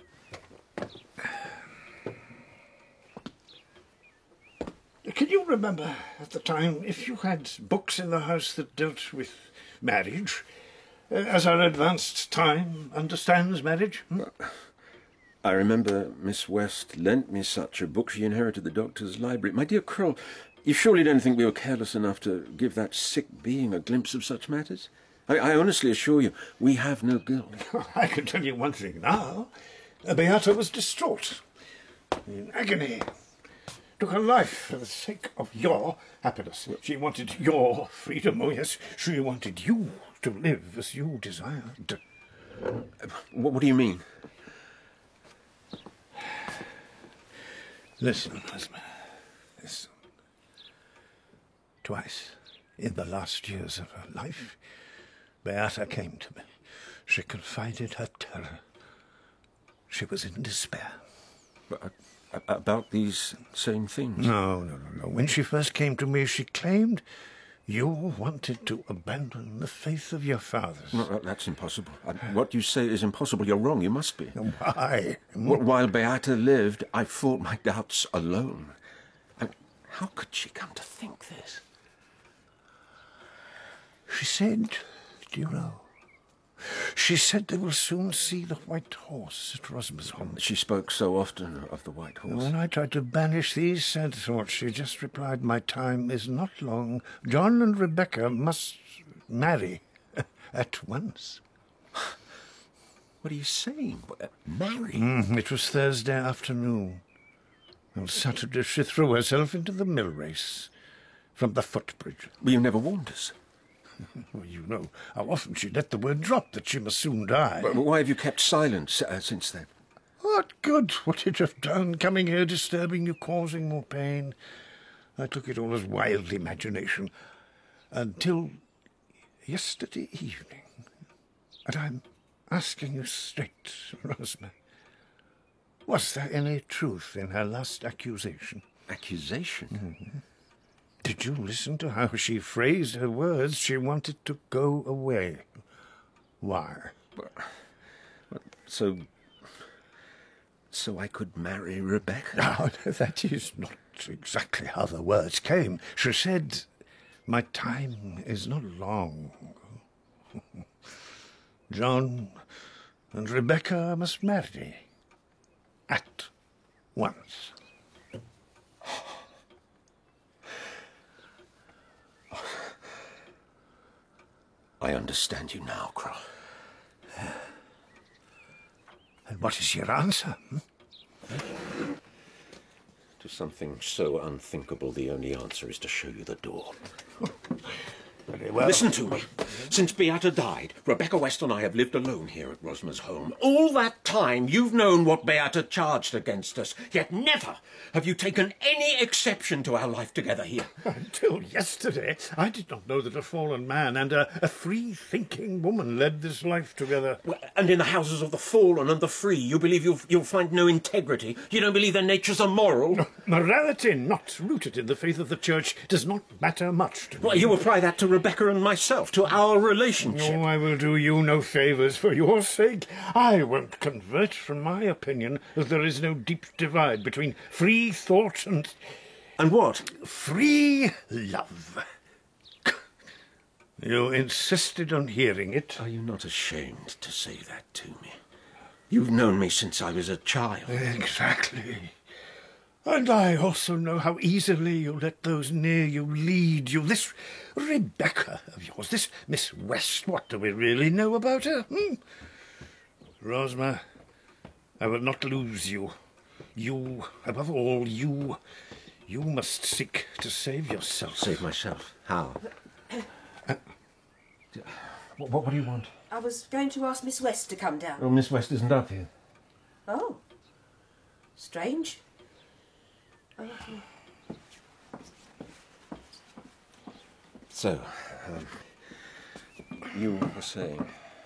Can you remember at the time if you had books in the house that dealt with marriage, uh, as our advanced time understands marriage? Hmm? I remember Miss West lent me such a book. She inherited the doctor's library. My dear Kroll, you surely don't think we were careless enough to give that sick being a glimpse of such matters? I, I honestly assure you, we have no guilt. I can tell you one thing now. Beata was distraught, in agony. Took her life for the sake of your happiness. She wanted your freedom. Oh, yes, she wanted you to live as you desired. What, what do you mean? Listen, Rosmer. Listen. Twice, in the last years of her life, Beata came to me. She confided her terror. She was in despair. But, uh, about these same things? No, no, no, no. When she first came to me, she claimed you wanted to abandon the faith of your fathers. No, that's impossible. What you say is impossible. You're wrong. You must be. Why? While Beata lived, I fought my doubts alone. And how could she come to think this? She said Do you know? She said they will soon see the white horse at Rosmersholm. She spoke so often of the white horse. When I tried to banish these sad thoughts, she just replied, my time is not long. John and Rebecca must marry at once. What are you saying? Marry? Mm, it was Thursday afternoon. On Saturday she threw herself into the mill race from the footbridge. Well, you never warned us. Well, you know how often she let the word drop that she must soon die. But why have you kept silent uh, since then? What good would it have done, coming here, disturbing you, causing more pain? I took it all as wild imagination, until yesterday evening. And I'm asking you straight, Rosmer, was there any truth in her last accusation? Accusation? Mm-hmm. Did you listen to how she phrased her words? She wanted to go away. Why? Well, so... So I could marry Rebecca? No, that is not exactly how the words came. She said, my time is not long. John and Rebecca must marry. At once. I understand you now, Kroll. And what is your answer? Hmm? To something so unthinkable, the only answer is to show you the door. Very well. Listen to me. Since Beata died, Rebecca West and I have lived alone here at Rosmersholm. All that time you've known what Beata charged against us, yet never have you taken any exception to our life together here. Until yesterday, I did not know that a fallen man and a, a free-thinking woman led this life together. Well, and in the houses of the fallen and the free, you believe you'll, you'll find no integrity? You don't believe their natures are moral? No, morality not rooted in the faith of the Church does not matter much to me. Well, you apply that to Rebecca and myself, to our relationship. Oh, I will do you no favours for your sake. I won't convert from my opinion that there is no deep divide between free thought and... And what? Free love. You insisted on hearing it. Are you not ashamed to say that to me? You've known me since I was a child. Exactly. And I also know how easily you let those near you lead you. This Rebecca of yours, this Miss West, what do we really know about her? Hmm? Rosmer, I will not lose you. You, above all, you, you must seek to save yourself. Save myself? How? uh, what, what do you want? I was going to ask Miss West to come down. Oh, Miss West isn't up here. Oh. Strange. Oh. So, um, you were saying...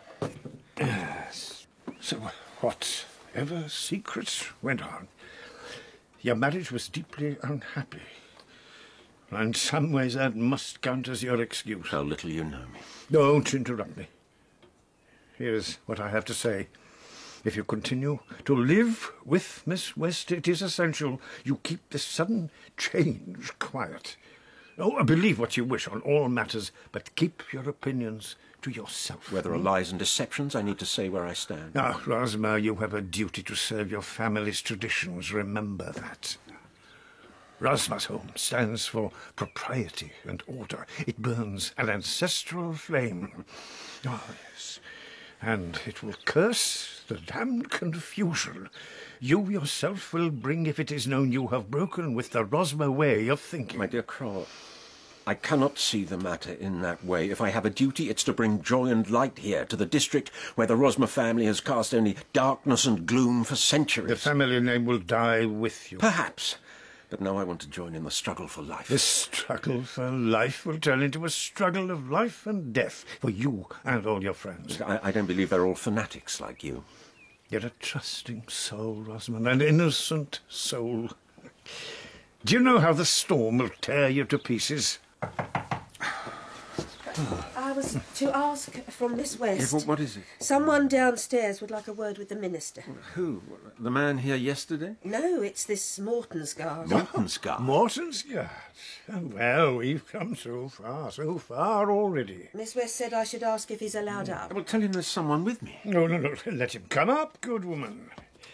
Yes. So, whatever secrets went on, your marriage was deeply unhappy. In some ways that must count as your excuse. How little you know me. Don't interrupt me. Here's what I have to say. If you continue to live with Miss West, it is essential you keep this sudden change quiet. Oh, believe what you wish on all matters, but keep your opinions to yourself. Where there are lies and deceptions, I need to say where I stand. Now, Rosmer, you have a duty to serve your family's traditions. Remember that. Rosmersholm stands for propriety and order. It burns an ancestral flame. Oh, yes. And it will curse the damned confusion you yourself will bring if it is known you have broken with the Rosmer way of thinking. My dear Kroll, I cannot see the matter in that way. If I have a duty, it's to bring joy and light here, to the district where the Rosmer family has cast only darkness and gloom for centuries. The family name will die with you. Perhaps. But now I want to join in the struggle for life. The struggle for life will turn into a struggle of life and death for you and all your friends. I, I don't believe they're all fanatics like you. You're a trusting soul, Rosamond, an innocent soul. Do you know how the storm will tear you to pieces? Um, was to ask from Miss West. Yeah, what is it? Someone downstairs would like a word with the minister. Who? The man here yesterday? No, it's this Mortensgaard. Mortensgaard? Mortensgaard? Well, we've come so far, so far already. Miss West said I should ask if he's allowed up. Well, tell him there's someone with me. No, no, no. Let him come up, good woman.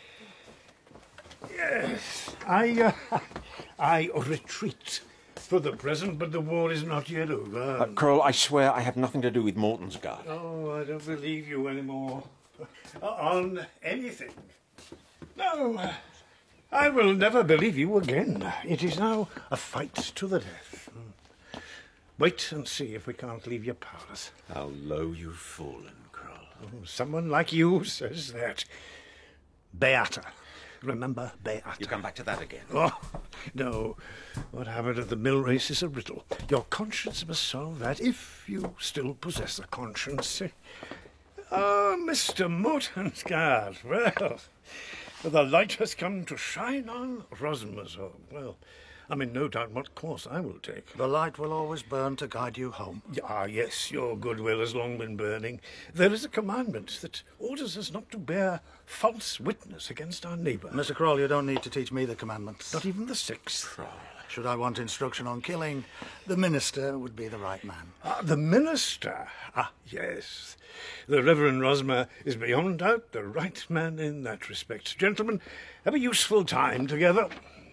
Yes, I, uh, I retreat for the present, but the war is not yet over. Uh, Kroll, I swear I have nothing to do with Mortensgaard. Oh, I don't believe you anymore. Uh, on anything. No, uh, I will never believe you again. It is now a fight to the death. Wait and see if we can't leave you powerless. How low you've fallen, Kroll. Oh, someone like you says that. Beata. Remember Beata. You come back to that again. Oh, no. What happened at the mill race is a riddle. Your conscience must solve that, if you still possess a conscience. Oh, Mister Mortensgaard. Well, the light has come to shine on Rosmersholm. Well, I'm in no doubt what course I will take. The light will always burn to guide you home. Ah, yes, your goodwill has long been burning. There is a commandment that orders us not to bear false witness against our neighbour. Mister Kroll, you don't need to teach me the commandments. Not even the sixth. Should I want instruction on killing, the minister would be the right man. Ah, the minister? Ah, yes. The Reverend Rosmer is beyond doubt the right man in that respect. Gentlemen, have a useful time together.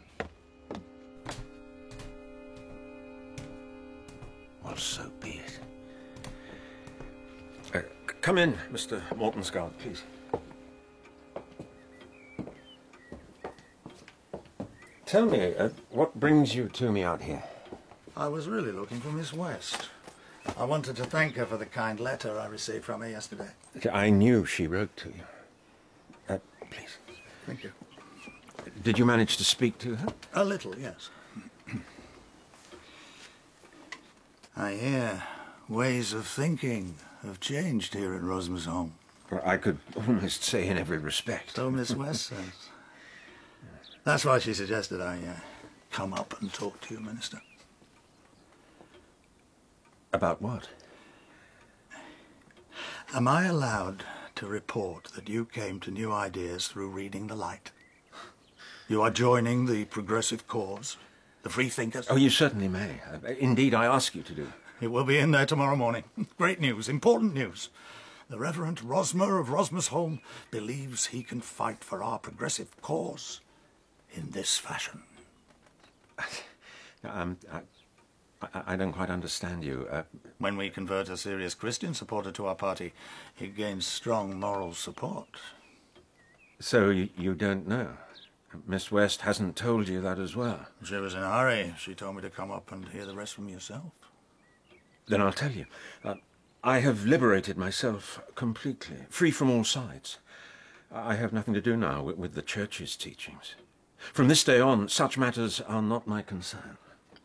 Well, so be it. Uh, c- come in, Mister Mortensgaard, please. Tell me, uh, what brings you to me out here? I was really looking for Miss West. I wanted to thank her for the kind letter I received from her yesterday. I knew she wrote to you. Uh, please. Thank you. Did you manage to speak to her? A little, yes. I hear ways of thinking have changed here at Rosmersholm. Well, I could almost say in every respect. So Miss West says. That's why she suggested I uh, come up and talk to you, Minister. About what? Am I allowed to report that you came to new ideas through reading The Light? You are joining the progressive cause, the free thinkers? Oh, you certainly may. Uh, indeed, I ask you to do. It will be in there tomorrow morning. Great news, important news. The Reverend Rosmer of Rosmersholm believes he can fight for our progressive cause in this fashion. um, I, I, I don't quite understand you. Uh, when we convert a serious Christian supporter to our party, he gains strong moral support. So you, you don't know? Miss West hasn't told you that as well? She was in a hurry. She told me to come up and hear the rest from yourself. Then I'll tell you. Uh, I have liberated myself completely, free from all sides. I have nothing to do now with, with the Church's teachings. From this day on, such matters are not my concern.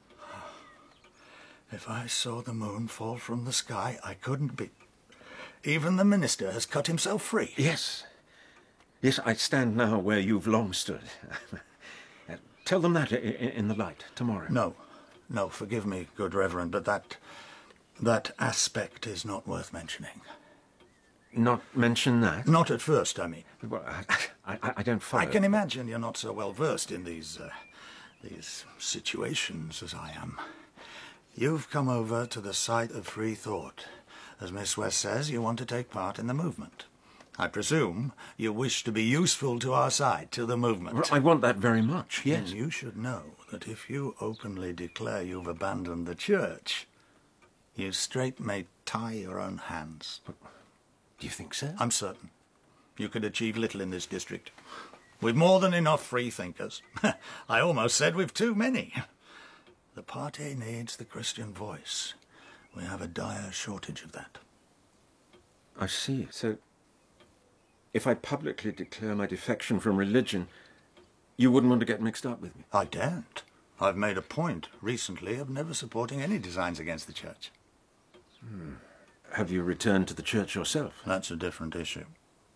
If I saw the moon fall from the sky, I couldn't be... Even the minister has cut himself free. Yes. Yes, I stand now where you've long stood. uh, tell them that in, in the light tomorrow. No. No, forgive me, good Reverend, but that... that aspect is not worth mentioning. Not mention that? Not at first, I mean. Well, I, I, I don't follow. I can imagine you're not so well versed in these, uh, these situations as I am. You've come over to the site of free thought. As Miss West says, you want to take part in the movement. I presume you wish to be useful to our side, to the movement. I want that very much, yes. And you should know that if you openly declare you've abandoned the Church, you straight may tie your own hands. But do you think so? I'm certain. You could achieve little in this district. We've more than enough free thinkers. I almost said we've too many. The party needs the Christian voice. We have a dire shortage of that. I see. So, if I publicly declare my defection from religion, you wouldn't want to get mixed up with me? I daren't. I've made a point recently of never supporting any designs against the Church. Hmm. Have you returned to the Church yourself? That's a different issue.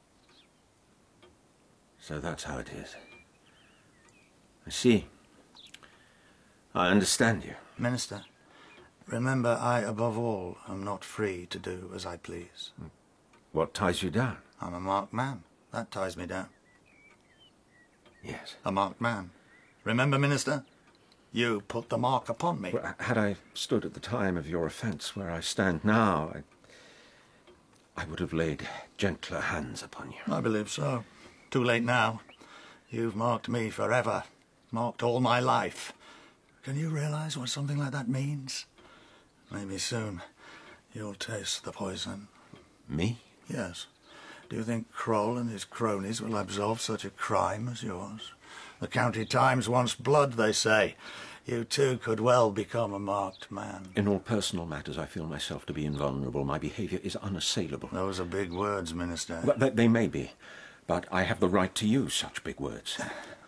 So that's how it is. I see. I understand you. Minister, Remember, I, above all, am not free to do as I please. What ties you down? I'm a marked man. That ties me down. Yes. A marked man. Remember, Minister? You put the mark upon me. Well, had I stood at the time of your offence where I stand now, I, I would have laid gentler hands upon you. I believe so. Too late now. You've marked me forever. Marked all my life. Can you realise what something like that means? Maybe soon you'll taste the poison. Me? Yes. Do you think Kroll and his cronies will absolve such a crime as yours? The County Times wants blood, they say. You too could well become a marked man. In all personal matters, I feel myself to be invulnerable. My behaviour is unassailable. Those are big words, Minister. But they, they may be, but I have the right to use such big words.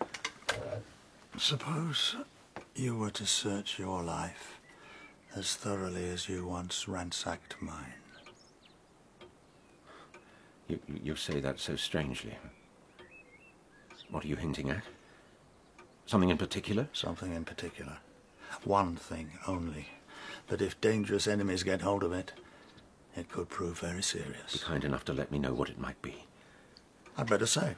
Suppose you were to search your life as thoroughly as you once ransacked mine. You, you say that so strangely. What are you hinting at? Something in particular? Something in particular. One thing only. That if dangerous enemies get hold of it, it could prove very serious. Be kind enough to let me know what it might be. I'd better say.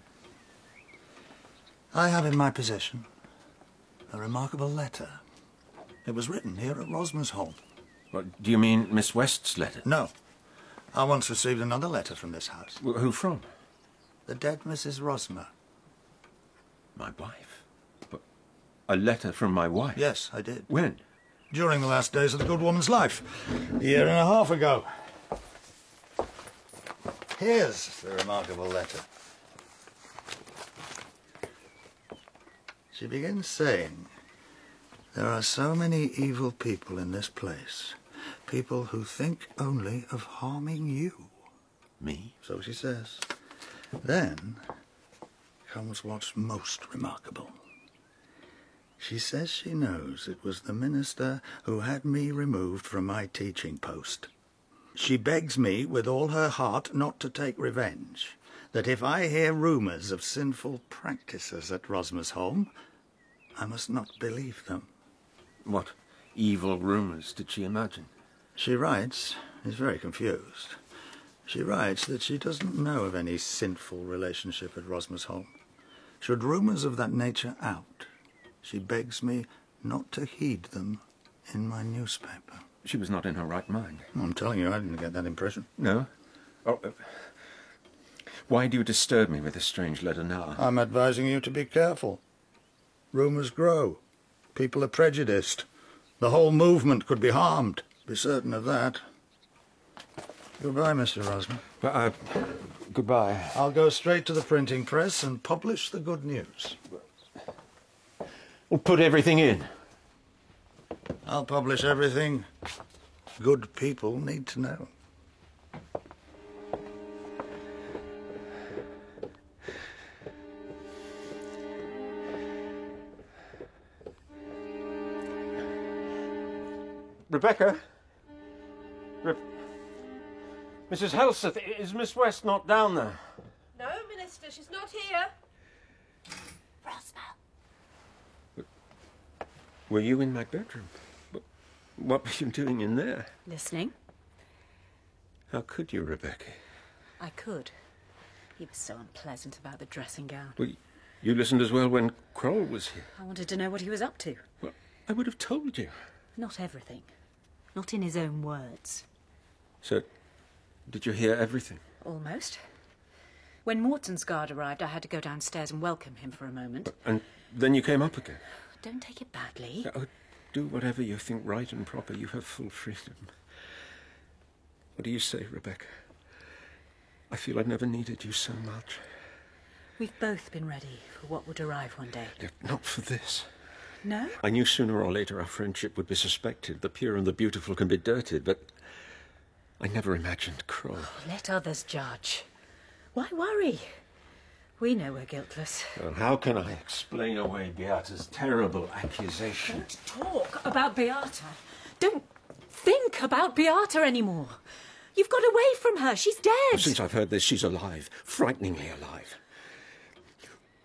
I have in my possession a remarkable letter. It was written here at Rosmersholm. What, do you mean Miss West's letter? No. I once received another letter from this house. Well, who from? The dead Missus Rosmer. My wife? But a letter from my wife? Yes, I did. When? During the last days of the good woman's life. A year and a half ago. Here's the remarkable letter. She begins saying, there are so many evil people in this place. People who think only of harming you. Me? So she says. Then comes what's most remarkable. She says she knows it was the minister who had me removed from my teaching post. She begs me with all her heart not to take revenge, that if I hear rumours of sinful practices at Rosmersholm, I must not believe them. What evil rumours did she imagine? She writes, is very confused. She writes that she doesn't know of any sinful relationship at Rosmersholm. Should rumours of that nature out, she begs me not to heed them in my newspaper. She was not in her right mind. I'm telling you, I didn't get that impression. No? Oh, uh, why do you disturb me with this strange letter now? I'm advising you to be careful. Rumours grow. People are prejudiced. The whole movement could be harmed. Be certain of that. Goodbye, Mister Rosmer. But, uh, goodbye. I'll go straight to the printing press and publish the good news. Well, put everything in. I'll publish everything good people need to know. Rebecca? Re- Missus Helseth, is Miss West not down there? No, Minister, she's not here. Rosmer. Were you in my bedroom? What were you doing in there? Listening. How could you, Rebecca? I could. He was so unpleasant about the dressing gown. Well, you listened as well when Kroll was here. I wanted to know what he was up to. Well, I would have told you. Not everything. Not in his own words. So, did you hear everything? Almost. When Morton's guard arrived, I had to go downstairs and welcome him for a moment. And then you came up again? Don't take it badly. Oh, do whatever you think right and proper. You have full freedom. What do you say, Rebecca? I feel I've never needed you so much. We've both been ready for what would arrive one day. Yet not for this. No? I knew sooner or later our friendship would be suspected. The pure and the beautiful can be dirted, but I never imagined Kroll. Oh, let others judge. Why worry? We know we're guiltless. Well, how can I explain away Beata's terrible accusation? Don't talk about Beata. Don't think about Beata anymore. You've got away from her. She's dead. Since I've heard this, she's alive. Frighteningly alive.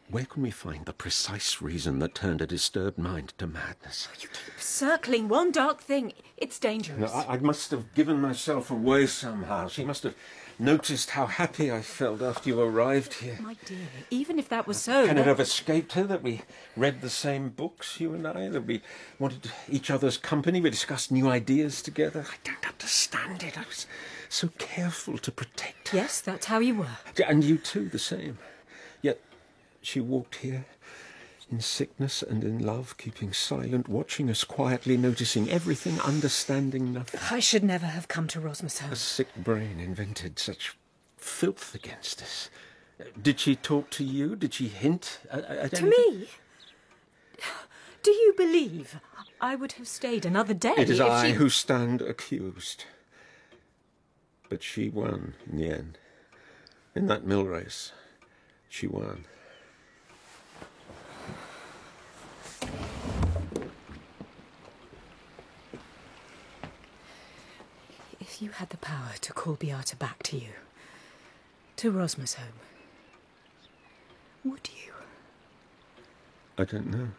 Where can we find the precise reason that turned a disturbed mind to madness? You keep circling one dark thing. It's dangerous. No, I, I must have given myself away somehow. She must have noticed how happy I felt after you arrived here. My dear, even if that was so... Can it then- have escaped her that we read the same books, you and I, that we wanted each other's company, we discussed new ideas together? I don't understand it. I was so careful to protect her. Yes, that's how you were. And you too, the same. Yet she walked here in sickness and in love, keeping silent, watching us quietly, noticing everything, understanding nothing. I should never have come to Rosmersholm. A sick brain invented such filth against us. Did she talk to you? Did she hint at, at To anything? me? Do you believe I would have stayed another day It is if I she... who stand accused. But she won in the end. In that mill race, she won. If you had the power to call Beata back to you, to Rosmersholm, would you? I don't know.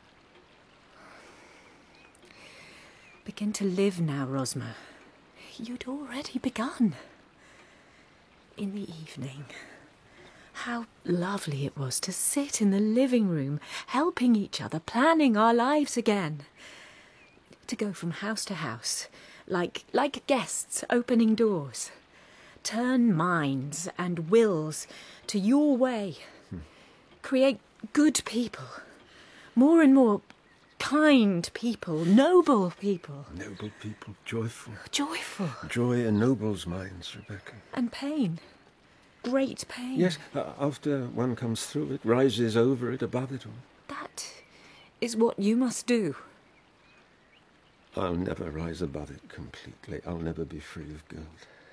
Begin to live now, Rosmer. You'd already begun. In the evening, how lovely it was to sit in the living room, helping each other, planning our lives again. To go from house to house, like, like guests opening doors. Turn minds and wills to your way. Hmm. Create good people. More and more kind people, noble people. Noble people, joyful. Joyful. Joy ennobles minds, Rebecca. And pain. Great pain. Yes, uh, after one comes through it, rises over it, above it all. That is what you must do. I'll never rise above it completely. I'll never be free of guilt.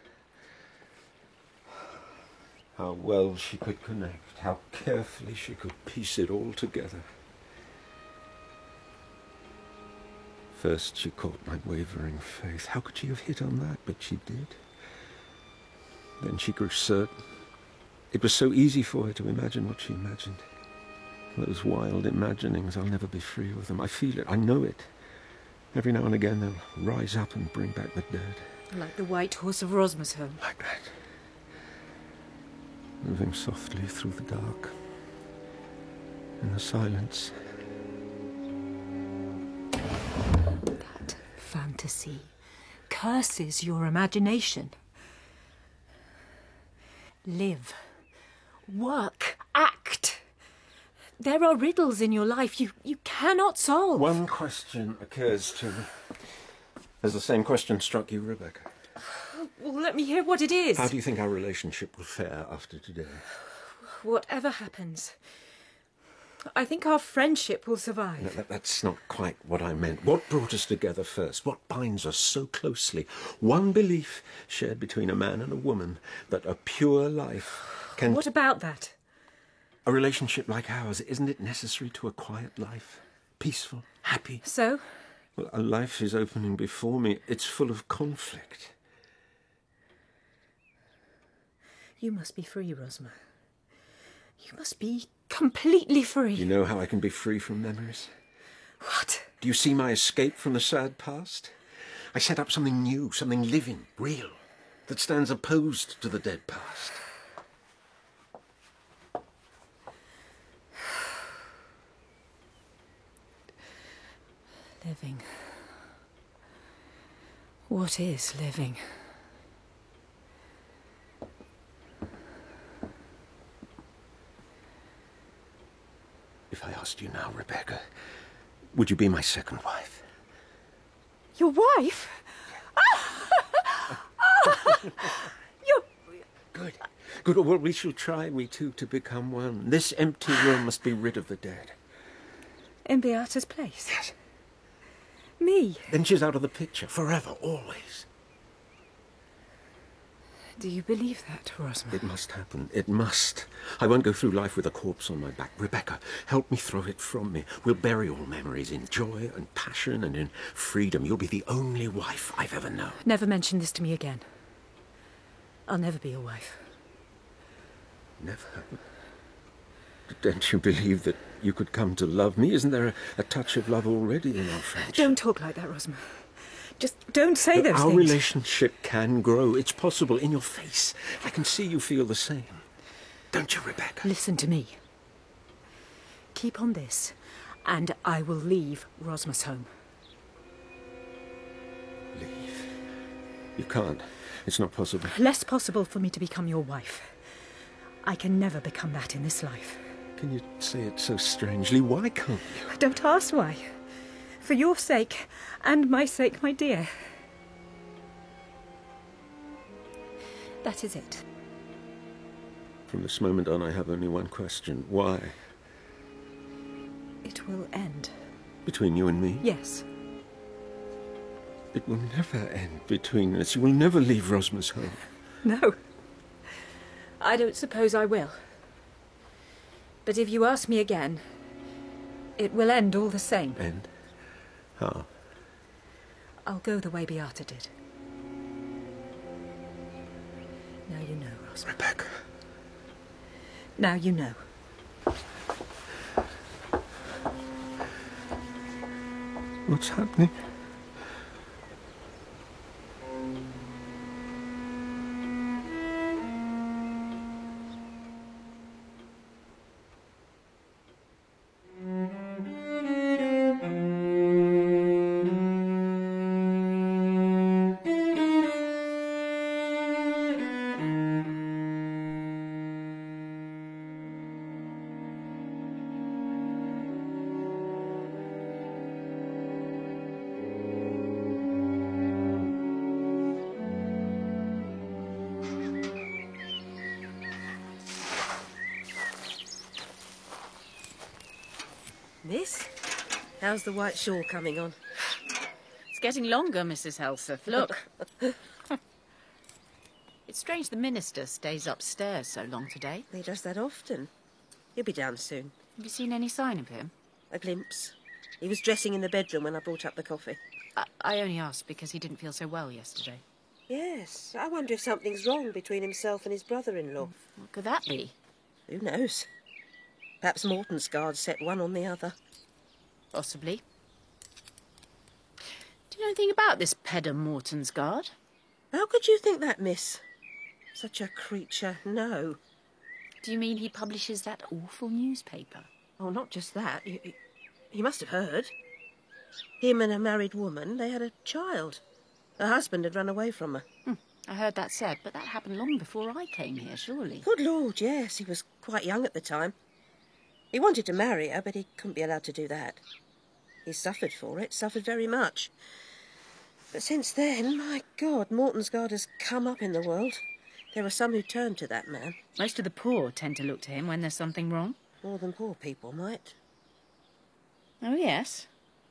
How well she could connect, how carefully she could piece it all together. First she caught my wavering faith. How could she have hit on that? But she did. Then she grew certain. It was so easy for her to imagine what she imagined. Those wild imaginings, I'll never be free of them. I feel it, I know it. Every now and again they'll rise up and bring back the dead. Like the white horse of Rosmersholm. Like that. Moving softly through the dark. In the silence. That fantasy curses your imagination. Live. Work. Act. There are riddles in your life you, you cannot solve. One question occurs to me. Has the same question struck you, Rebecca? Well, let me hear what it is. How do you think our relationship will fare after today? Whatever happens, I think our friendship will survive. No, that, that's not quite what I meant. What brought us together first? What binds us so closely? One belief shared between a man and a woman, that a pure life can... What about that? A relationship like ours, isn't it necessary to a quiet life? Peaceful, happy? So? Well, a life is opening before me. It's full of conflict. You must be free, Rosmer. You must be completely free. You know how I can be free from memories? What? Do you see my escape from the sad past? I set up something new, something living, real, that stands opposed to the dead past. Living. What is living? If I asked you now, Rebecca, would you be my second wife? Your wife? You're... Good. Good. Well, we shall try, we two, to become one. This empty room must be rid of the dead. In Beata's place? Yes. Me? Then she's out of the picture, forever, always. Do you believe that, Rosmer? It must happen. It must. I won't go through life with a corpse on my back. Rebecca, help me throw it from me. We'll bury all memories in joy and passion and in freedom. You'll be the only wife I've ever known. Never mention this to me again. I'll never be your wife. Never? Don't you believe that you could come to love me? Isn't there a, a touch of love already in our friendship? Don't talk like that, Rosmer. Just don't say But those our things. relationship can grow. It's possible. In your face, I can see you feel the same. Don't you, Rebecca? Listen to me. Keep on this, and I will leave Rosmer's home. Leave? You can't. It's not possible. Less possible for me to become your wife. I can never become that in this life. Can you say it so strangely? Why can't you? Don't ask why. For your sake, and my sake, my dear. That is it. From this moment on, I have only one question. Why? It will end. Between you and me? Yes. It will never end between us. You will never leave Rosmer's home. No. I don't suppose I will. But if you ask me again, it will end all the same. End? How? I'll go the way Beata did. Now you know, Rosmer. Rebecca. Now you know. What's happening? Miss, how's the white shawl coming on? It's getting longer, Missus Helseth. Look. It's strange the minister stays upstairs so long today. He does that often. He'll be down soon. Have you seen any sign of him? A glimpse. He was dressing in the bedroom when I brought up the coffee. I, I only asked because he didn't feel so well yesterday. Yes, I wonder if something's wrong between himself and his brother-in-law. What could that be? Who knows? Perhaps Morton's guard set one on the other. Possibly. Do you know anything about this Pedder Morton's guard? How could you think that, miss? Such a creature, no. Do you mean he publishes that awful newspaper? Oh, not just that. You, you must have heard. Him and a married woman, they had a child. Her husband had run away from her. Hmm. I heard that said, but that happened long before I came here, surely. Good Lord, yes. He was quite young at the time. He wanted to marry her, but he couldn't be allowed to do that. He suffered for it, suffered very much. But since then, my God, Morton's guard has come up in the world. There are some who turn to that man. Most of the poor tend to look to him when there's something wrong. More than poor people might. Oh, yes.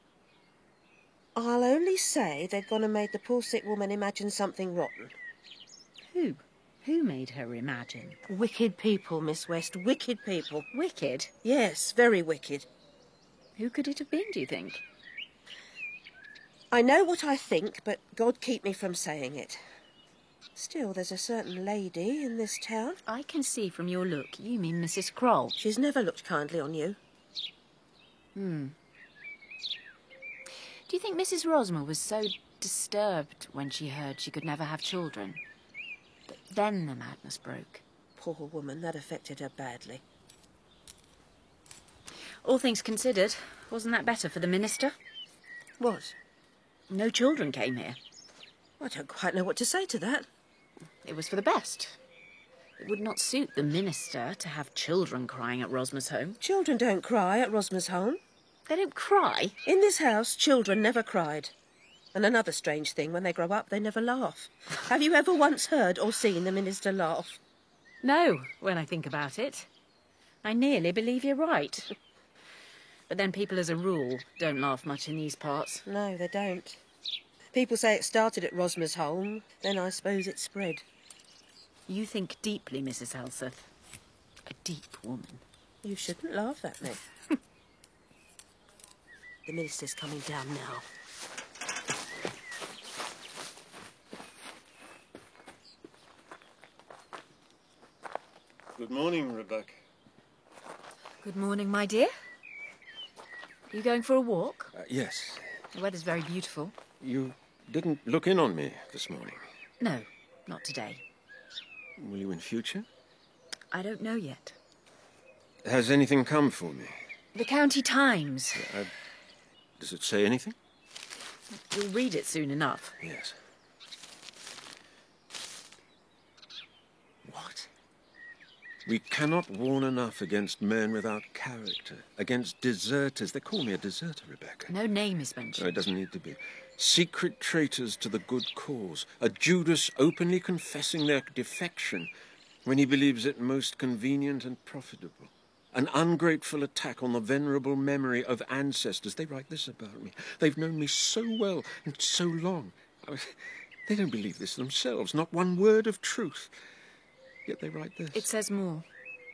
I'll only say they'd gone and made the poor sick woman imagine something rotten. Who? Who made her imagine? Wicked people, Miss West, wicked people. Wicked? Yes, very wicked. Who could it have been, do you think? I know what I think, but God keep me from saying it. Still, there's a certain lady in this town. I can see from your look you mean Missus Kroll. She's never looked kindly on you. Hmm. Do you think Missus Rosmer was so disturbed when she heard she could never have children? But then the madness broke. Poor woman, that affected her badly. All things considered, wasn't that better for the minister? What? No children came here. I don't quite know what to say to that. It was for the best. It would not suit the minister to have children crying at Rosmer's home. Children don't cry at Rosmer's home. They don't cry? In this house, children never cried. And another strange thing, when they grow up, they never laugh. Have you ever once heard or seen the minister laugh? No, when I think about it. I nearly believe you're right. But then people, as a rule, don't laugh much in these parts. No, they don't. People say it started at Rosmer's home, then I suppose it spread. You think deeply, Missus Helseth. A deep woman. You shouldn't laugh at me. The minister's coming down now. Good morning, Rebecca. Good morning, my dear. Are you going for a walk? Uh, yes. The weather's very beautiful. You didn't look in on me this morning. No, not today. Will you in future? I don't know yet. Has anything come for me? The County Times. Uh, does it say anything? You'll read it soon enough. Yes. What? We cannot warn enough against men without character, against deserters. They call me a deserter, Rebecca. No name is No, mentioned. it doesn't need to be. Secret traitors to the good cause. A Judas openly confessing their defection when he believes it most convenient and profitable. An ungrateful attack on the venerable memory of ancestors. They write this about me. They've known me so well and so long. I mean, they don't believe this themselves, not one word of truth. Yet they write this. It says more.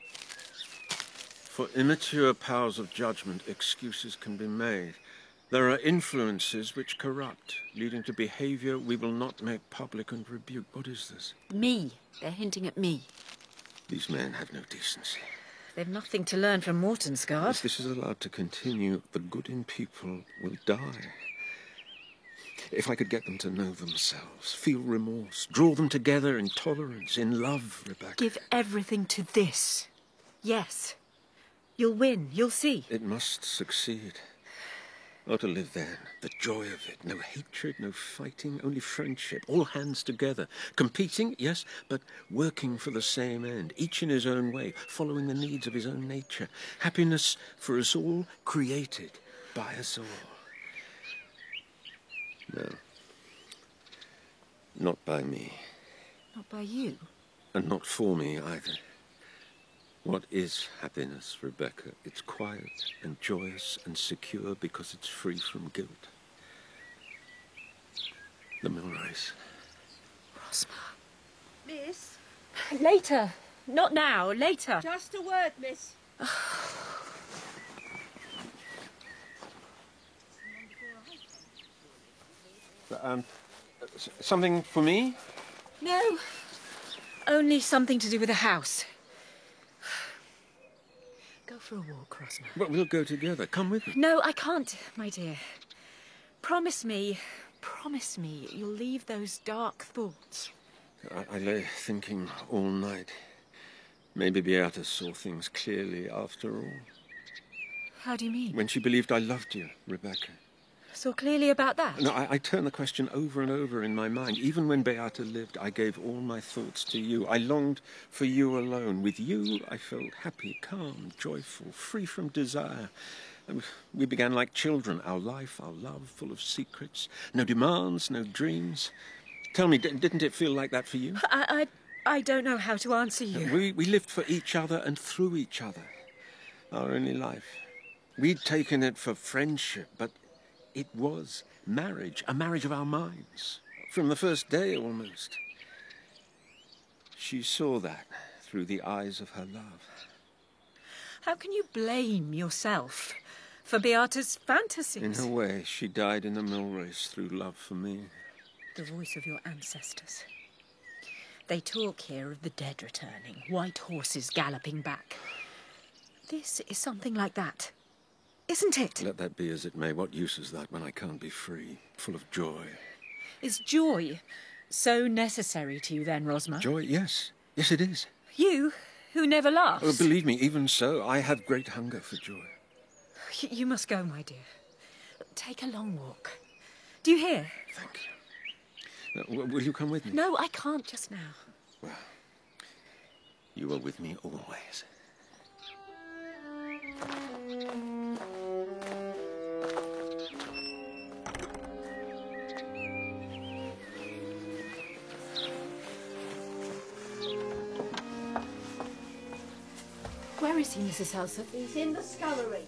For immature powers of judgment, excuses can be made. There are influences which corrupt, leading to behaviour we will not make public and rebuke. What is this? Me. They're hinting at me. These men have no decency. They've nothing to learn from Mortensgaard. If this is allowed to continue, the good in people will die. If I could get them to know themselves, feel remorse, draw them together in tolerance, in love, Rebecca. Give everything to this. Yes. You'll win. You'll see. It must succeed. Oh, to live then, the joy of it. No hatred, no fighting, only friendship. All hands together. Competing, yes, but working for the same end. Each in his own way, following the needs of his own nature. Happiness for us all, created by us all. No. Not by me. Not by you. And not for me either. What is happiness, Rebecca? It's quiet and joyous and secure because it's free from guilt. The mill race. Rosmer. Miss? Later. Not now. Later. Just a word, miss. Um, s- something for me? No. Only something to do with the house. Go for a walk, Rosmer. Well, we'll go together. Come with me. No, I can't, my dear. Promise me, promise me you'll leave those dark thoughts. I, I lay thinking all night. Maybe Beata saw things clearly after all. How do you mean? When she believed I loved you, Rebecca. So clearly about that? No, I, I turned the question over and over in my mind. Even when Beata lived, I gave all my thoughts to you. I longed for you alone. With you, I felt happy, calm, joyful, free from desire. And we began like children, our life, our love, full of secrets. No demands, no dreams. Tell me, d- didn't it feel like that for you? I, I, I don't know how to answer you. We, we lived for each other and through each other. Our only life. We'd taken it for friendship, but it was marriage, a marriage of our minds. From the first day, almost. She saw that through the eyes of her love. How can you blame yourself for Beata's fantasies? In her way, she died in the mill race through love for me. The voice of your ancestors. They talk here of the dead returning, white horses galloping back. This is something like that, isn't it? Let that be as it may. What use is that when I can't be free, full of joy? Is joy so necessary to you then, Rosmer? Joy, yes. Yes, it is. You, who never laughs. Oh, believe me, even so, I have great hunger for joy. Y- You must go, my dear. Take a long walk. Do you hear? Thank you. Now, w- will you come with me? No, I can't just now. Well, you are with me always. Where is he, Missus Helseth? He's in the scullery.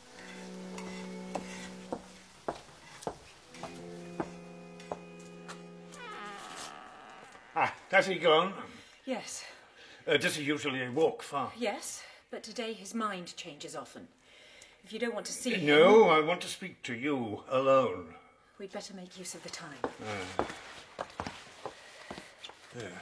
Ah, has he gone? Yes. Uh, does he usually walk far? Yes, but today his mind changes often. If you don't want to see him... No, I want to speak to you alone. We'd better make use of the time. Uh,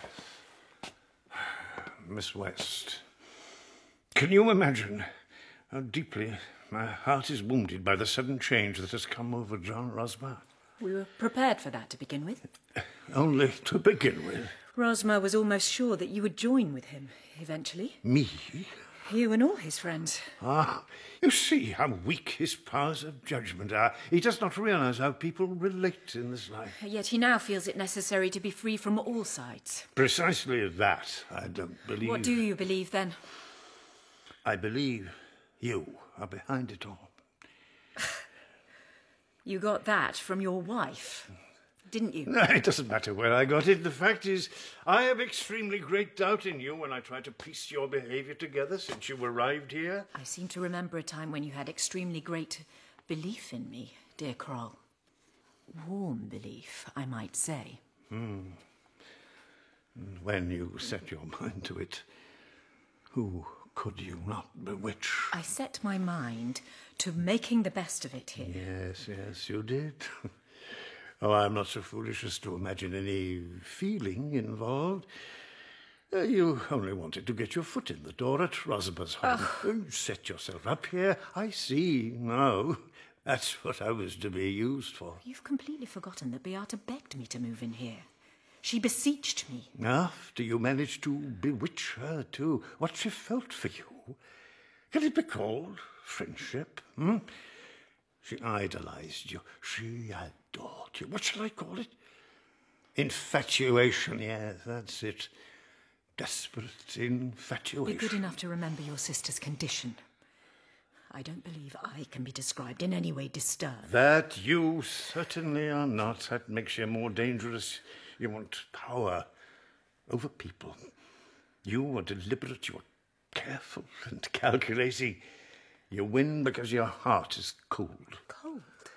yeah. Miss West, can you imagine How deeply my heart is wounded by the sudden change that has come over John Rosmer. We were prepared for that to begin with. Only to begin with. Rosmer was almost sure that you would join with him, eventually. Me? You and all his friends. Ah, you see how weak his powers of judgment are. He does not realise how people relate in this life. Yet he now feels it necessary to be free from all sides. Precisely that I don't believe. What do you believe, then? I believe you are behind it all. You got that from your wife, didn't you? No, it doesn't matter where I got it. The fact is, I have extremely great doubt in you when I try to piece your behaviour together since you arrived here. I seem to remember a time when you had extremely great belief in me, dear Kroll. Warm belief, I might say. Hmm. And when you set your mind to it, who could you not bewitch? I set my mind to making the best of it here. Yes, yes, you did. Oh, I'm not so foolish as to imagine any feeling involved. Uh, you only wanted to get your foot in the door at Rosmer's home. Oh. You set yourself up here. I see now. That's what I was to be used for. You've completely forgotten that Beata begged me to move in here. She beseeched me. After you managed to bewitch her, too, what she felt for you. Can it be called friendship? Hmm? She idolized you. She adored you. What shall I call it? Infatuation, yes, that's it. Desperate infatuation. Be good enough to remember your sister's condition. I don't believe I can be described in any way disturbed. That you certainly are not. That makes you more dangerous. You want power over people. You are deliberate, you are careful and calculating. You win because your heart is cold. Cold?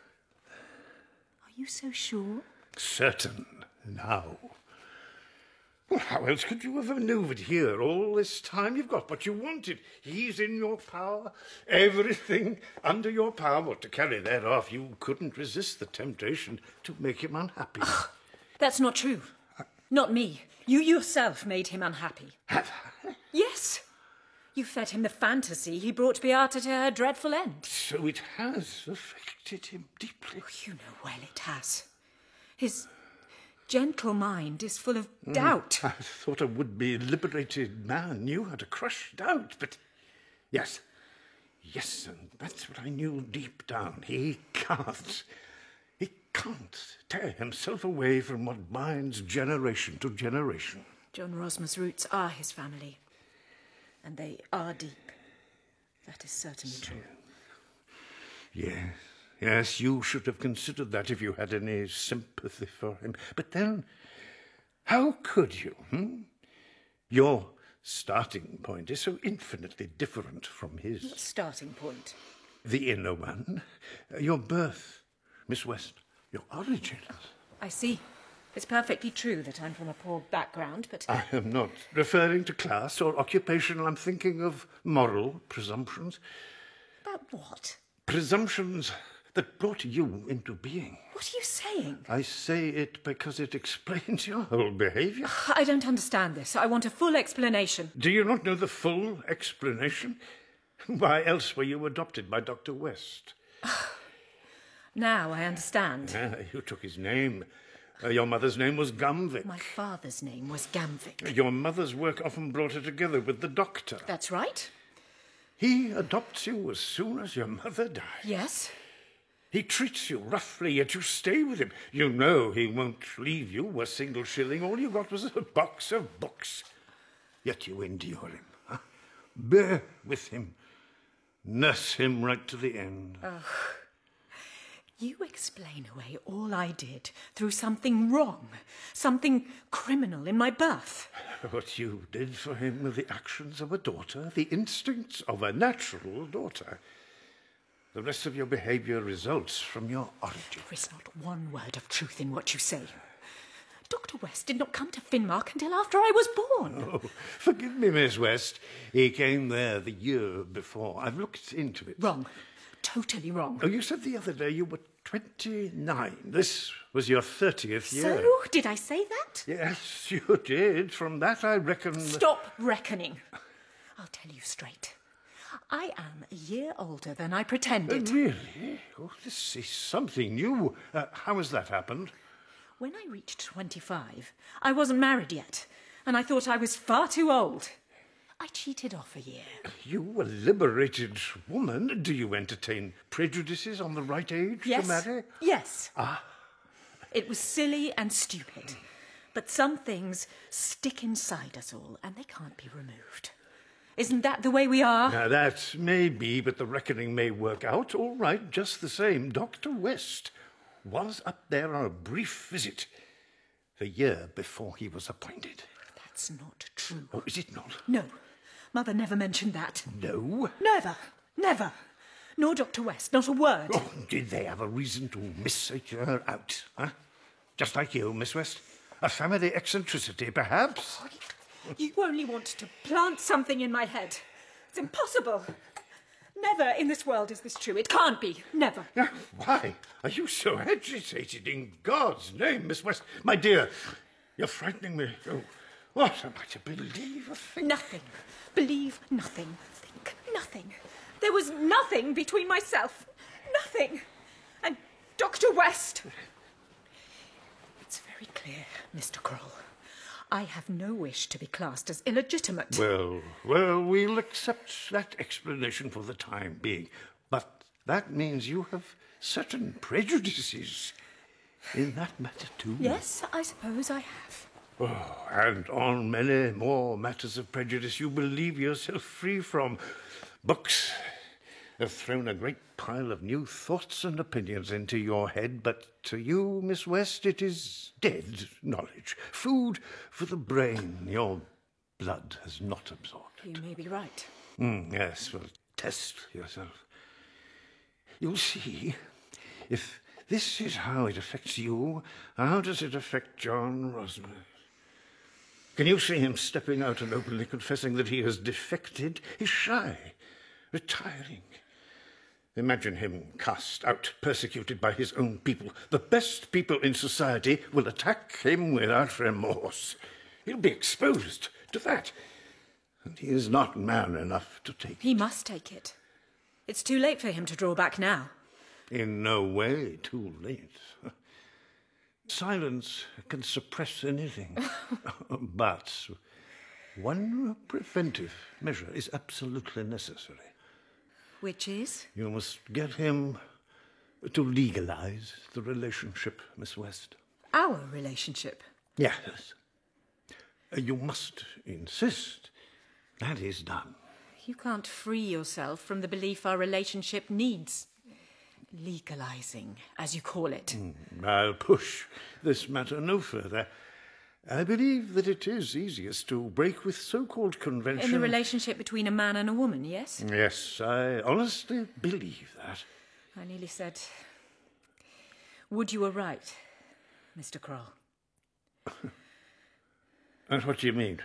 Are you so sure? Certain now. Well, how else could you have manoeuvred here all this time? You've got what you wanted. He's in your power. Everything under your power. But to carry that off, you couldn't resist the temptation to make him unhappy. Ugh, that's not true. Not me. You yourself made him unhappy. Have I? Yes. You fed him the fantasy he brought Beata to her dreadful end. So it has affected him deeply. Oh, you know well it has. His gentle mind is full of doubt. Mm, I thought a would-be liberated man knew how to crush doubt, but yes, yes, and that's what I knew deep down. He can't. He can't tear himself away from what binds generation to generation. John Rosmer's roots are his family, and they are deep. That is certainly true. Yes, yes, you should have considered that if you had any sympathy for him. But then, how could you? Hmm? Your starting point is so infinitely different from his. What starting point? The inner one. Your birth, Miss West. Your origins. I see. It's perfectly true that I'm from a poor background, but... I am not referring to class or occupational. I'm thinking of moral presumptions. About what? Presumptions that brought you into being. What are you saying? I say it because it explains your whole behaviour. I don't understand this. I want a full explanation. Do you not know the full explanation? Why else were you adopted by Doctor West? Now I understand. Ah, you took his name. Uh, your mother's name was Gumvick. My father's name was Gamvick. Your mother's work often brought her together with the doctor. That's right. He adopts you as soon as your mother dies. Yes. He treats you roughly, yet you stay with him. You know he won't leave you a single shilling. All you got was a box of books. Yet you endure him. Huh? Bear with him. Nurse him right to the end. Oh. You explain away all I did through something wrong, something criminal in my birth. What you did for him were the actions of a daughter, the instincts of a natural daughter. The rest of your behaviour results from your origin. There is not one word of truth in what you say. Doctor West did not come to Finnmark until after I was born. Oh, forgive me, Miss West. He came there the year before. I've looked into it. Wrong. Totally wrong. Oh, you said the other day you were twenty-nine. This was your thirtieth year. So, did I say that? Yes, you did. From that, I reckon... Stop reckoning. I'll tell you straight. I am a year older than I pretended. Uh, really? Oh, this is something new. Uh, how has that happened? When I reached twenty-five, I wasn't married yet, and I thought I was far too old. I cheated off a year. You, a liberated woman, do you entertain prejudices on the right age Yes. to marry? Yes. Ah. It was silly and stupid. But some things stick inside us all, and they can't be removed. Isn't that the way we are? Now, that may be, but the reckoning may work out all right just the same. Doctor West was up there on a brief visit the year before he was appointed. That's not true. Oh, is it not? No. Mother never mentioned that. No? Never. Never. Nor Doctor West. Not a word. Oh, did they have a reason to miss her out, huh? Just like you, Miss West. A family eccentricity, perhaps? You only want to plant something in my head. It's impossible. Never in this world is this true. It can't be. Never. Now, why are you so agitated? In God's name, Miss West. My dear, you're frightening me. Oh, what am I to believe? or think? Nothing. Believe nothing. Think nothing. There was nothing between myself. Nothing. And Doctor West. It's very clear, Mister Kroll. I have no wish to be classed as illegitimate. Well, well, we'll accept that explanation for the time being. But that means you have certain prejudices in that matter, too. Yes, I suppose I have. Oh, and on many more matters of prejudice you believe yourself free from. Books have thrown a great pile of new thoughts and opinions into your head, but to you, Miss West, it is dead knowledge. Food for the brain your blood has not absorbed. You may be right. Mm, yes, well, test yourself. You'll see. If this is how it affects you, how does it affect John Rosmer? Can you see him stepping out and openly confessing that he has defected? He's shy, retiring. Imagine him cast out, persecuted by his own people. The best people in society will attack him without remorse. He'll be exposed to that. And he is not man enough to take it. He must take it. It's too late for him to draw back now. In no way too late. Silence can suppress anything. But one preventive measure is absolutely necessary. Which is? You must get him to legalize the relationship, Miss West. Our relationship? Yes. You must insist that is done. You can't free yourself from the belief our relationship needs legalizing, as you call it. Mm, I'll push this matter no further. I believe that it is easiest to break with so-called convention. In the relationship between a man and a woman, yes? Yes, I honestly believe that. I nearly said, would you were right, Mister Kroll? And what do you mean?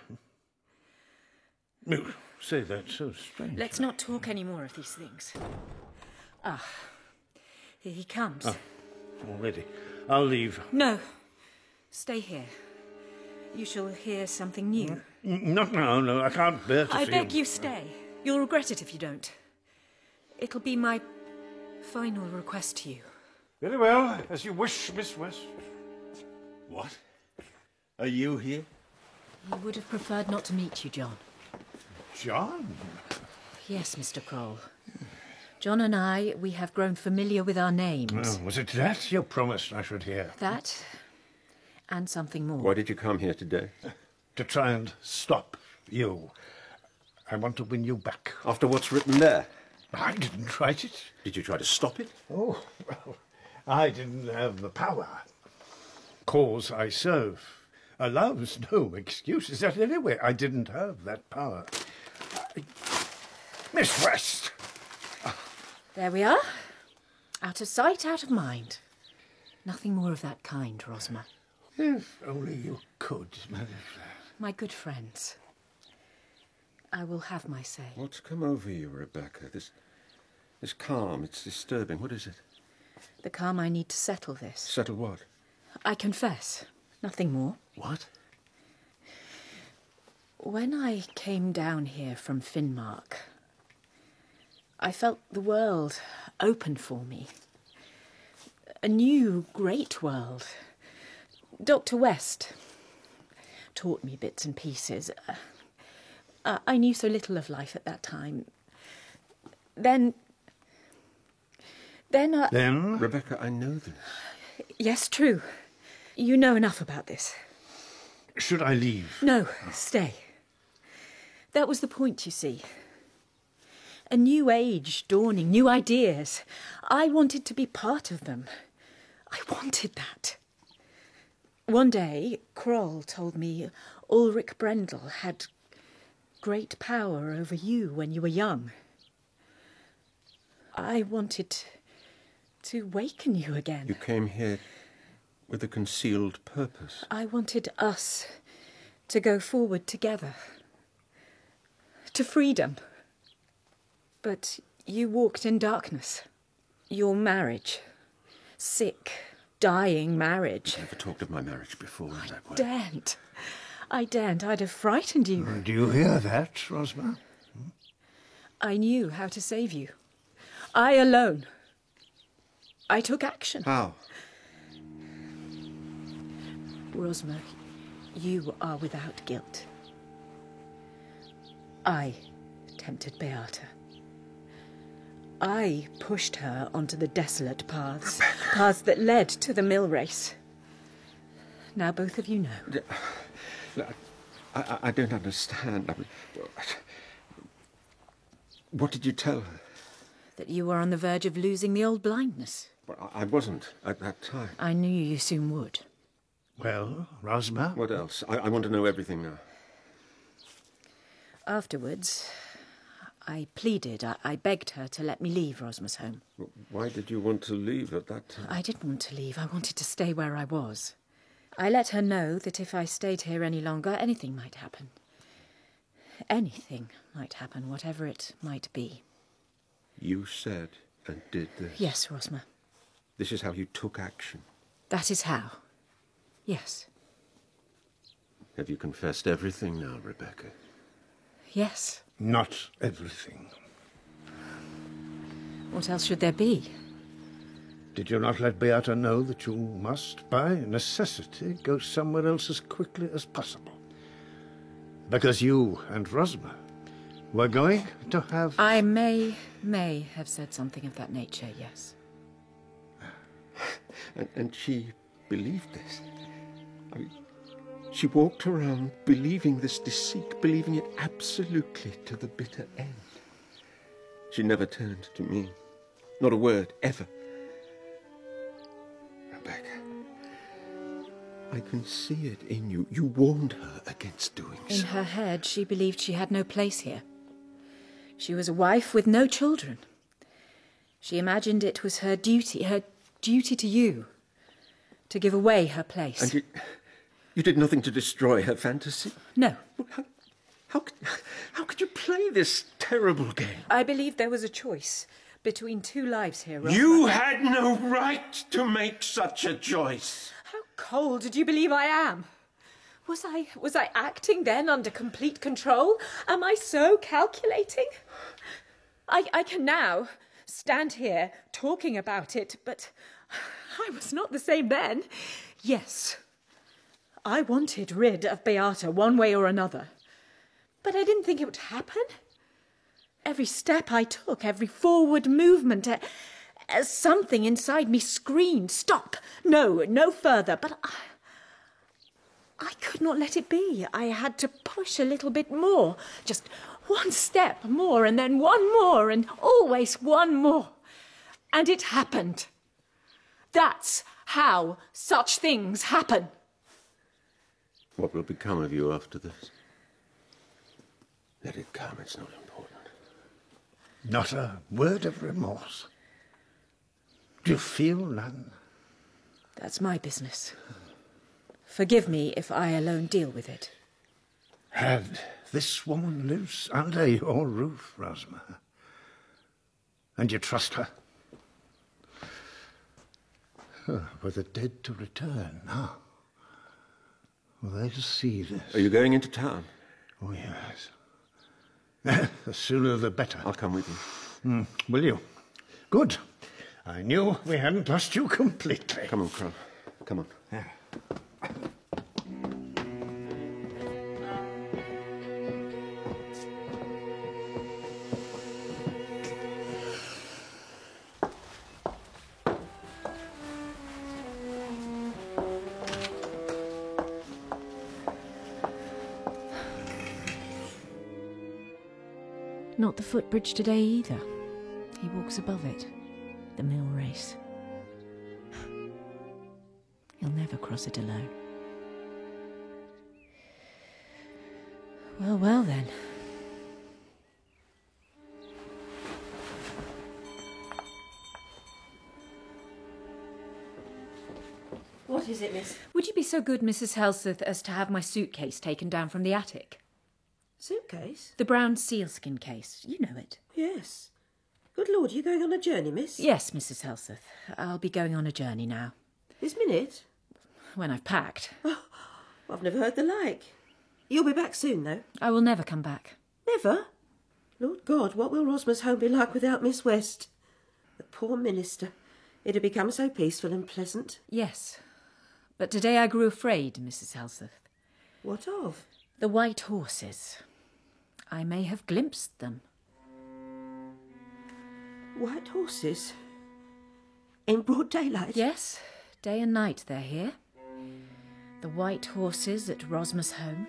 You say that so strange. Let's not talk any more of these things. Ah, here he comes. Oh, already. I'll leave. No, stay here. You shall hear something new. N- Not now, no. I can't bear to I feel... beg you stay. You'll regret it if you don't. It'll be my final request to you. Very well, as you wish, Miss West. What? Are you here? He would have preferred not to meet you, John. John? Yes, Mister Kroll. John and I, we have grown familiar with our names. Oh, was it that you promised I should hear? That and something more. Why did you come here today? To try and stop you. I want to win you back. After what's written there? I didn't write it. Did you try to stop it? Oh, well, I didn't have the power. Cause I serve allows no excuses. At any way, I didn't have that power. I... Miss West! There we are. Out of sight, out of mind. Nothing more of that kind, Rosmer. If only you could manage that. My good friends, I will have my say. What's come over you, Rebecca? This, this calm, it's disturbing. What is it? The calm I need to settle this. Settle what? I confess. Nothing more. What? When I came down here from Finnmark, I felt the world open for me. A new, great world. Doctor West taught me bits and pieces. Uh, I knew so little of life at that time. Then... Then I... Then? Rebecca, I know this. Yes, true. You know enough about this. Should I leave? No, stay. That was the point, you see. A new age dawning, new ideas. I wanted to be part of them. I wanted that. One day, Kroll told me Ulrich Brendel had great power over you when you were young. I wanted to waken you again. You came here with a concealed purpose. I wanted us to go forward together. To freedom. But you walked in darkness. Your marriage. Sick, dying marriage. I never talked of my marriage before in that way. Daren't. I daren't. I'd have frightened you. Do you hear that, Rosmer? Hmm? I knew how to save you. I alone. I took action. How? Rosmer, you are without guilt. I tempted Beata. I pushed her onto the desolate paths, paths that led to the mill race. Now both of you know. I, I, I don't understand. I mean, what did you tell her? That you were on the verge of losing the old blindness. Well, I wasn't at that time. I knew you soon would. Well, Rosmer? What else? I, I want to know everything now. Afterwards, I pleaded, I, I begged her to let me leave Rosmer's home. Why did you want to leave at that time? I didn't want to leave. I wanted to stay where I was. I let her know that if I stayed here any longer, anything might happen. Anything might happen, whatever it might be. You said and did this? Yes, Rosmer. This is how you took action? That is how. Yes. Have you confessed everything now, Rebecca? Yes. Not everything. What else should there be? Did you not let Beata know that you must, by necessity, go somewhere else as quickly as possible? Because you and Rosmer were going to have... I may, may have said something of that nature, yes. And, and she believed this? I mean, she walked around believing this deceit, believing it absolutely to the bitter end. She never turned to me. Not a word, ever. Rebecca, I can see it in you. You warned her against doing so. In her head, she believed she had no place here. She was a wife with no children. She imagined it was her duty, her duty to you, to give away her place. And you, you did nothing to destroy her fantasy? No. How, how, how could you play this terrible game? I believed there was a choice between two lives here, Rosmer. You had no right to make such a choice. How cold did you believe I am? Was I, was I acting then under complete control? Am I so calculating? I, I can now stand here talking about it, but I was not the same then. Yes, I wanted rid of Beata one way or another, but I didn't think it would happen. Every step I took, every forward movement, uh, uh, something inside me screamed, stop, no, no further, but I, I could not let it be. I had to push a little bit more, just one step more, and then one more, and always one more. And it happened. That's how such things happen. What will become of you after this? Let it come, it's not important. Not a word of remorse. Do you feel none? That's my business. Forgive me if I alone deal with it. Had this woman lives under your roof, Rosmer, and you trust her? Oh, were the dead to return now? Will they see this? Are you going into town? Oh, yes. The sooner the better. I'll come with you. Mm, will you? Good. I knew we hadn't lost you completely. Come on, Crow. Come on. Yeah. Not the footbridge today either. He walks above it. The mill race. He'll never cross it alone. Well, well then. What is it, miss? Would you be so good, Missus Helseth, as to have my suitcase taken down from the attic? Suitcase? The brown sealskin case. You know it. Yes. Good Lord, are you going on a journey, miss? Yes, Missus Helseth. I'll be going on a journey now. This minute? When I've packed. Oh, I've never heard the like. You'll be back soon, though? I will never come back. Never? Lord God, what will Rosmer's home be like without Miss West? The poor minister. It had become so peaceful and pleasant. Yes. But today I grew afraid, Missus Helseth. What of? The white horses. I may have glimpsed them. White horses? In broad daylight? Yes. Day and night they're here. The white horses at Rosmer's home.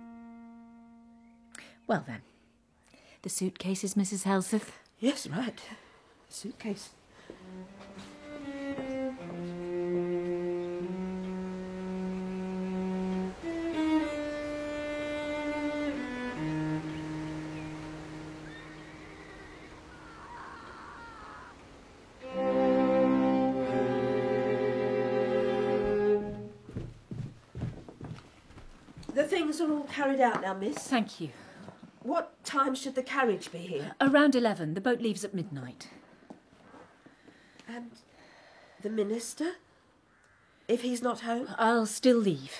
Well then. The suitcases, Missus Helseth? Yes, right. Suitcase. The things are all carried out now, miss. Thank you. What time should the carriage be here? Around eleven. The boat leaves at midnight. And the minister? If he's not home? I'll still leave.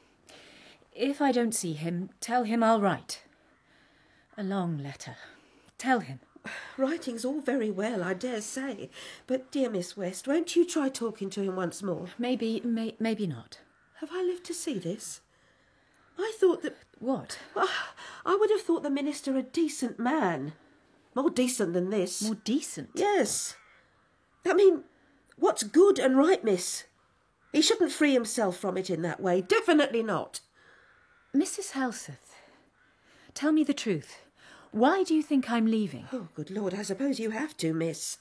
If I don't see him, tell him I'll write. A long letter. Tell him. Writing's all very well, I dare say. But, dear Miss West, won't you try talking to him once more? Maybe, may, maybe not. Have I lived to see this? I thought that... What? Well, I would have thought the minister a decent man. More decent than this. More decent? Yes. I mean, what's good and right, miss? He shouldn't free himself from it in that way. Definitely not. Missus Helseth, tell me the truth. Why do you think I'm leaving? Oh, good Lord, I suppose you have to, miss.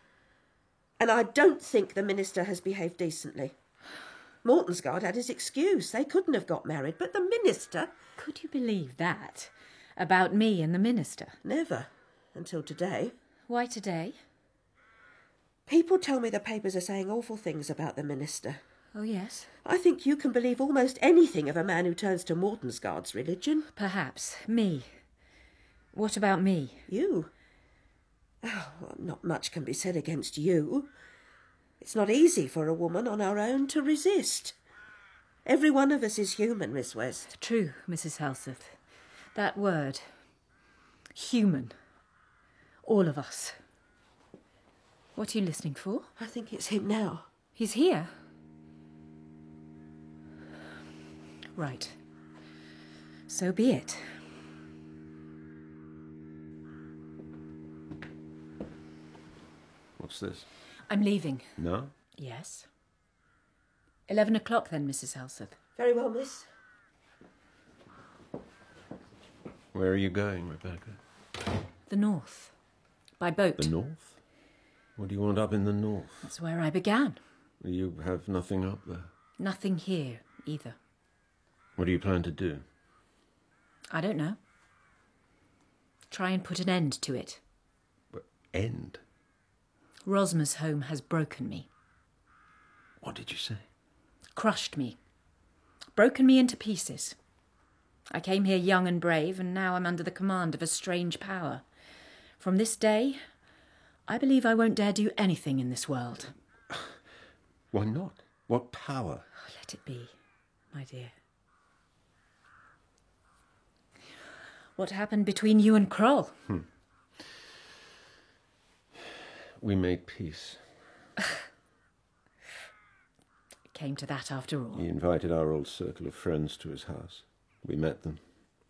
And I don't think the minister has behaved decently. Mortensgaard had his excuse. They couldn't have got married, but the minister... Could you believe that? About me and the minister? Never. Until today. Why today? People tell me the papers are saying awful things about the minister. Oh, yes? I think you can believe almost anything of a man who turns to Mortensgaard's religion. Perhaps. Me. What about me? You? Oh, well, not much can be said against you. It's not easy for a woman on our own to resist. Every one of us is human, Miss West. True, Missus Helseth. That word. Human. All of us. What are you listening for? I think it's him now. He's here? Right. So be it. What's this? I'm leaving. No? Yes. Eleven o'clock then, Missus Helseth. Very well, miss. Where are you going, Rebecca? The north. By boat. The north? What do you want up in the north? That's where I began. You have nothing up there. Nothing here, either. What do you plan to do? I don't know. Try and put an end to it. But end? Rosmer's home has broken me. What did you say? Crushed me. Broken me into pieces. I came here young and brave, and now I'm under the command of a strange power. From this day, I believe I won't dare do anything in this world. Why not? What power? Let it be, my dear. What happened between you and Kroll? Hmm. We made peace. It came to that after all. He invited our old circle of friends to his house. We met them.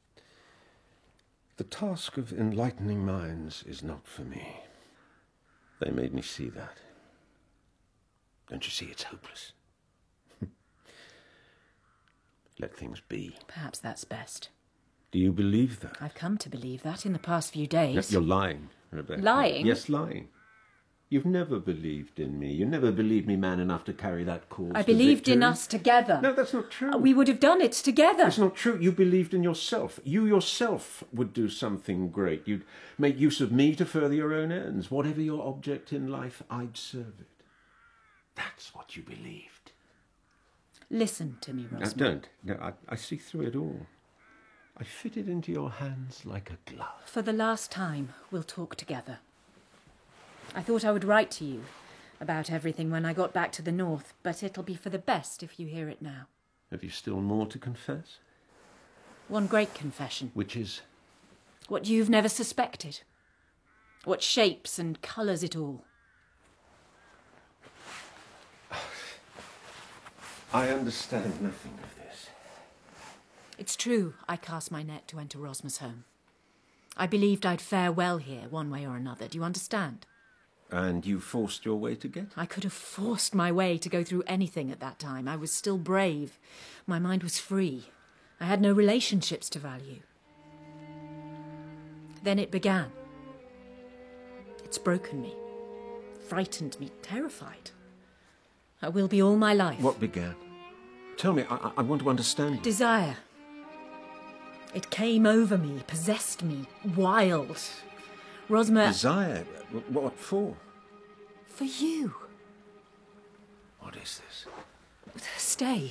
The task of enlightening minds is not for me. They made me see that. Don't you see it's hopeless? Let things be. Perhaps that's best. Do you believe that? I've come to believe that in the past few days. You're lying, Rebecca. Lying? Yes, lying. You've never believed in me. You never believed me man enough to carry that cause. I to believed in victory. us together. No, that's not true. We would have done it together. It's not true. You believed in yourself. You yourself would do something great. You'd make use of me to further your own ends. Whatever your object in life, I'd serve it. That's what you believed. Listen to me, Now, Rosamond. don't. No, I, I see through it all. I fit it into your hands like a glove. For the last time, we'll talk together. I thought I would write to you about everything when I got back to the north, but it'll be for the best if you hear it now. Have you still more to confess? One great confession. Which is? What you've never suspected. What shapes and colours it all. I understand nothing of this. It's true I cast my net to enter Rosmer's home. I believed I'd fare well here, one way or another. Do you understand? And you forced your way to get? I could have forced my way to go through anything at that time. I was still brave. My mind was free. I had no relationships to value. Then it began. It's broken me, frightened me, terrified. I will be all my life. What began? Tell me, I, I want to understand you. Desire. It came over me, possessed me, wild. Rosmer... Desire? What for? For you. What is this? Stay.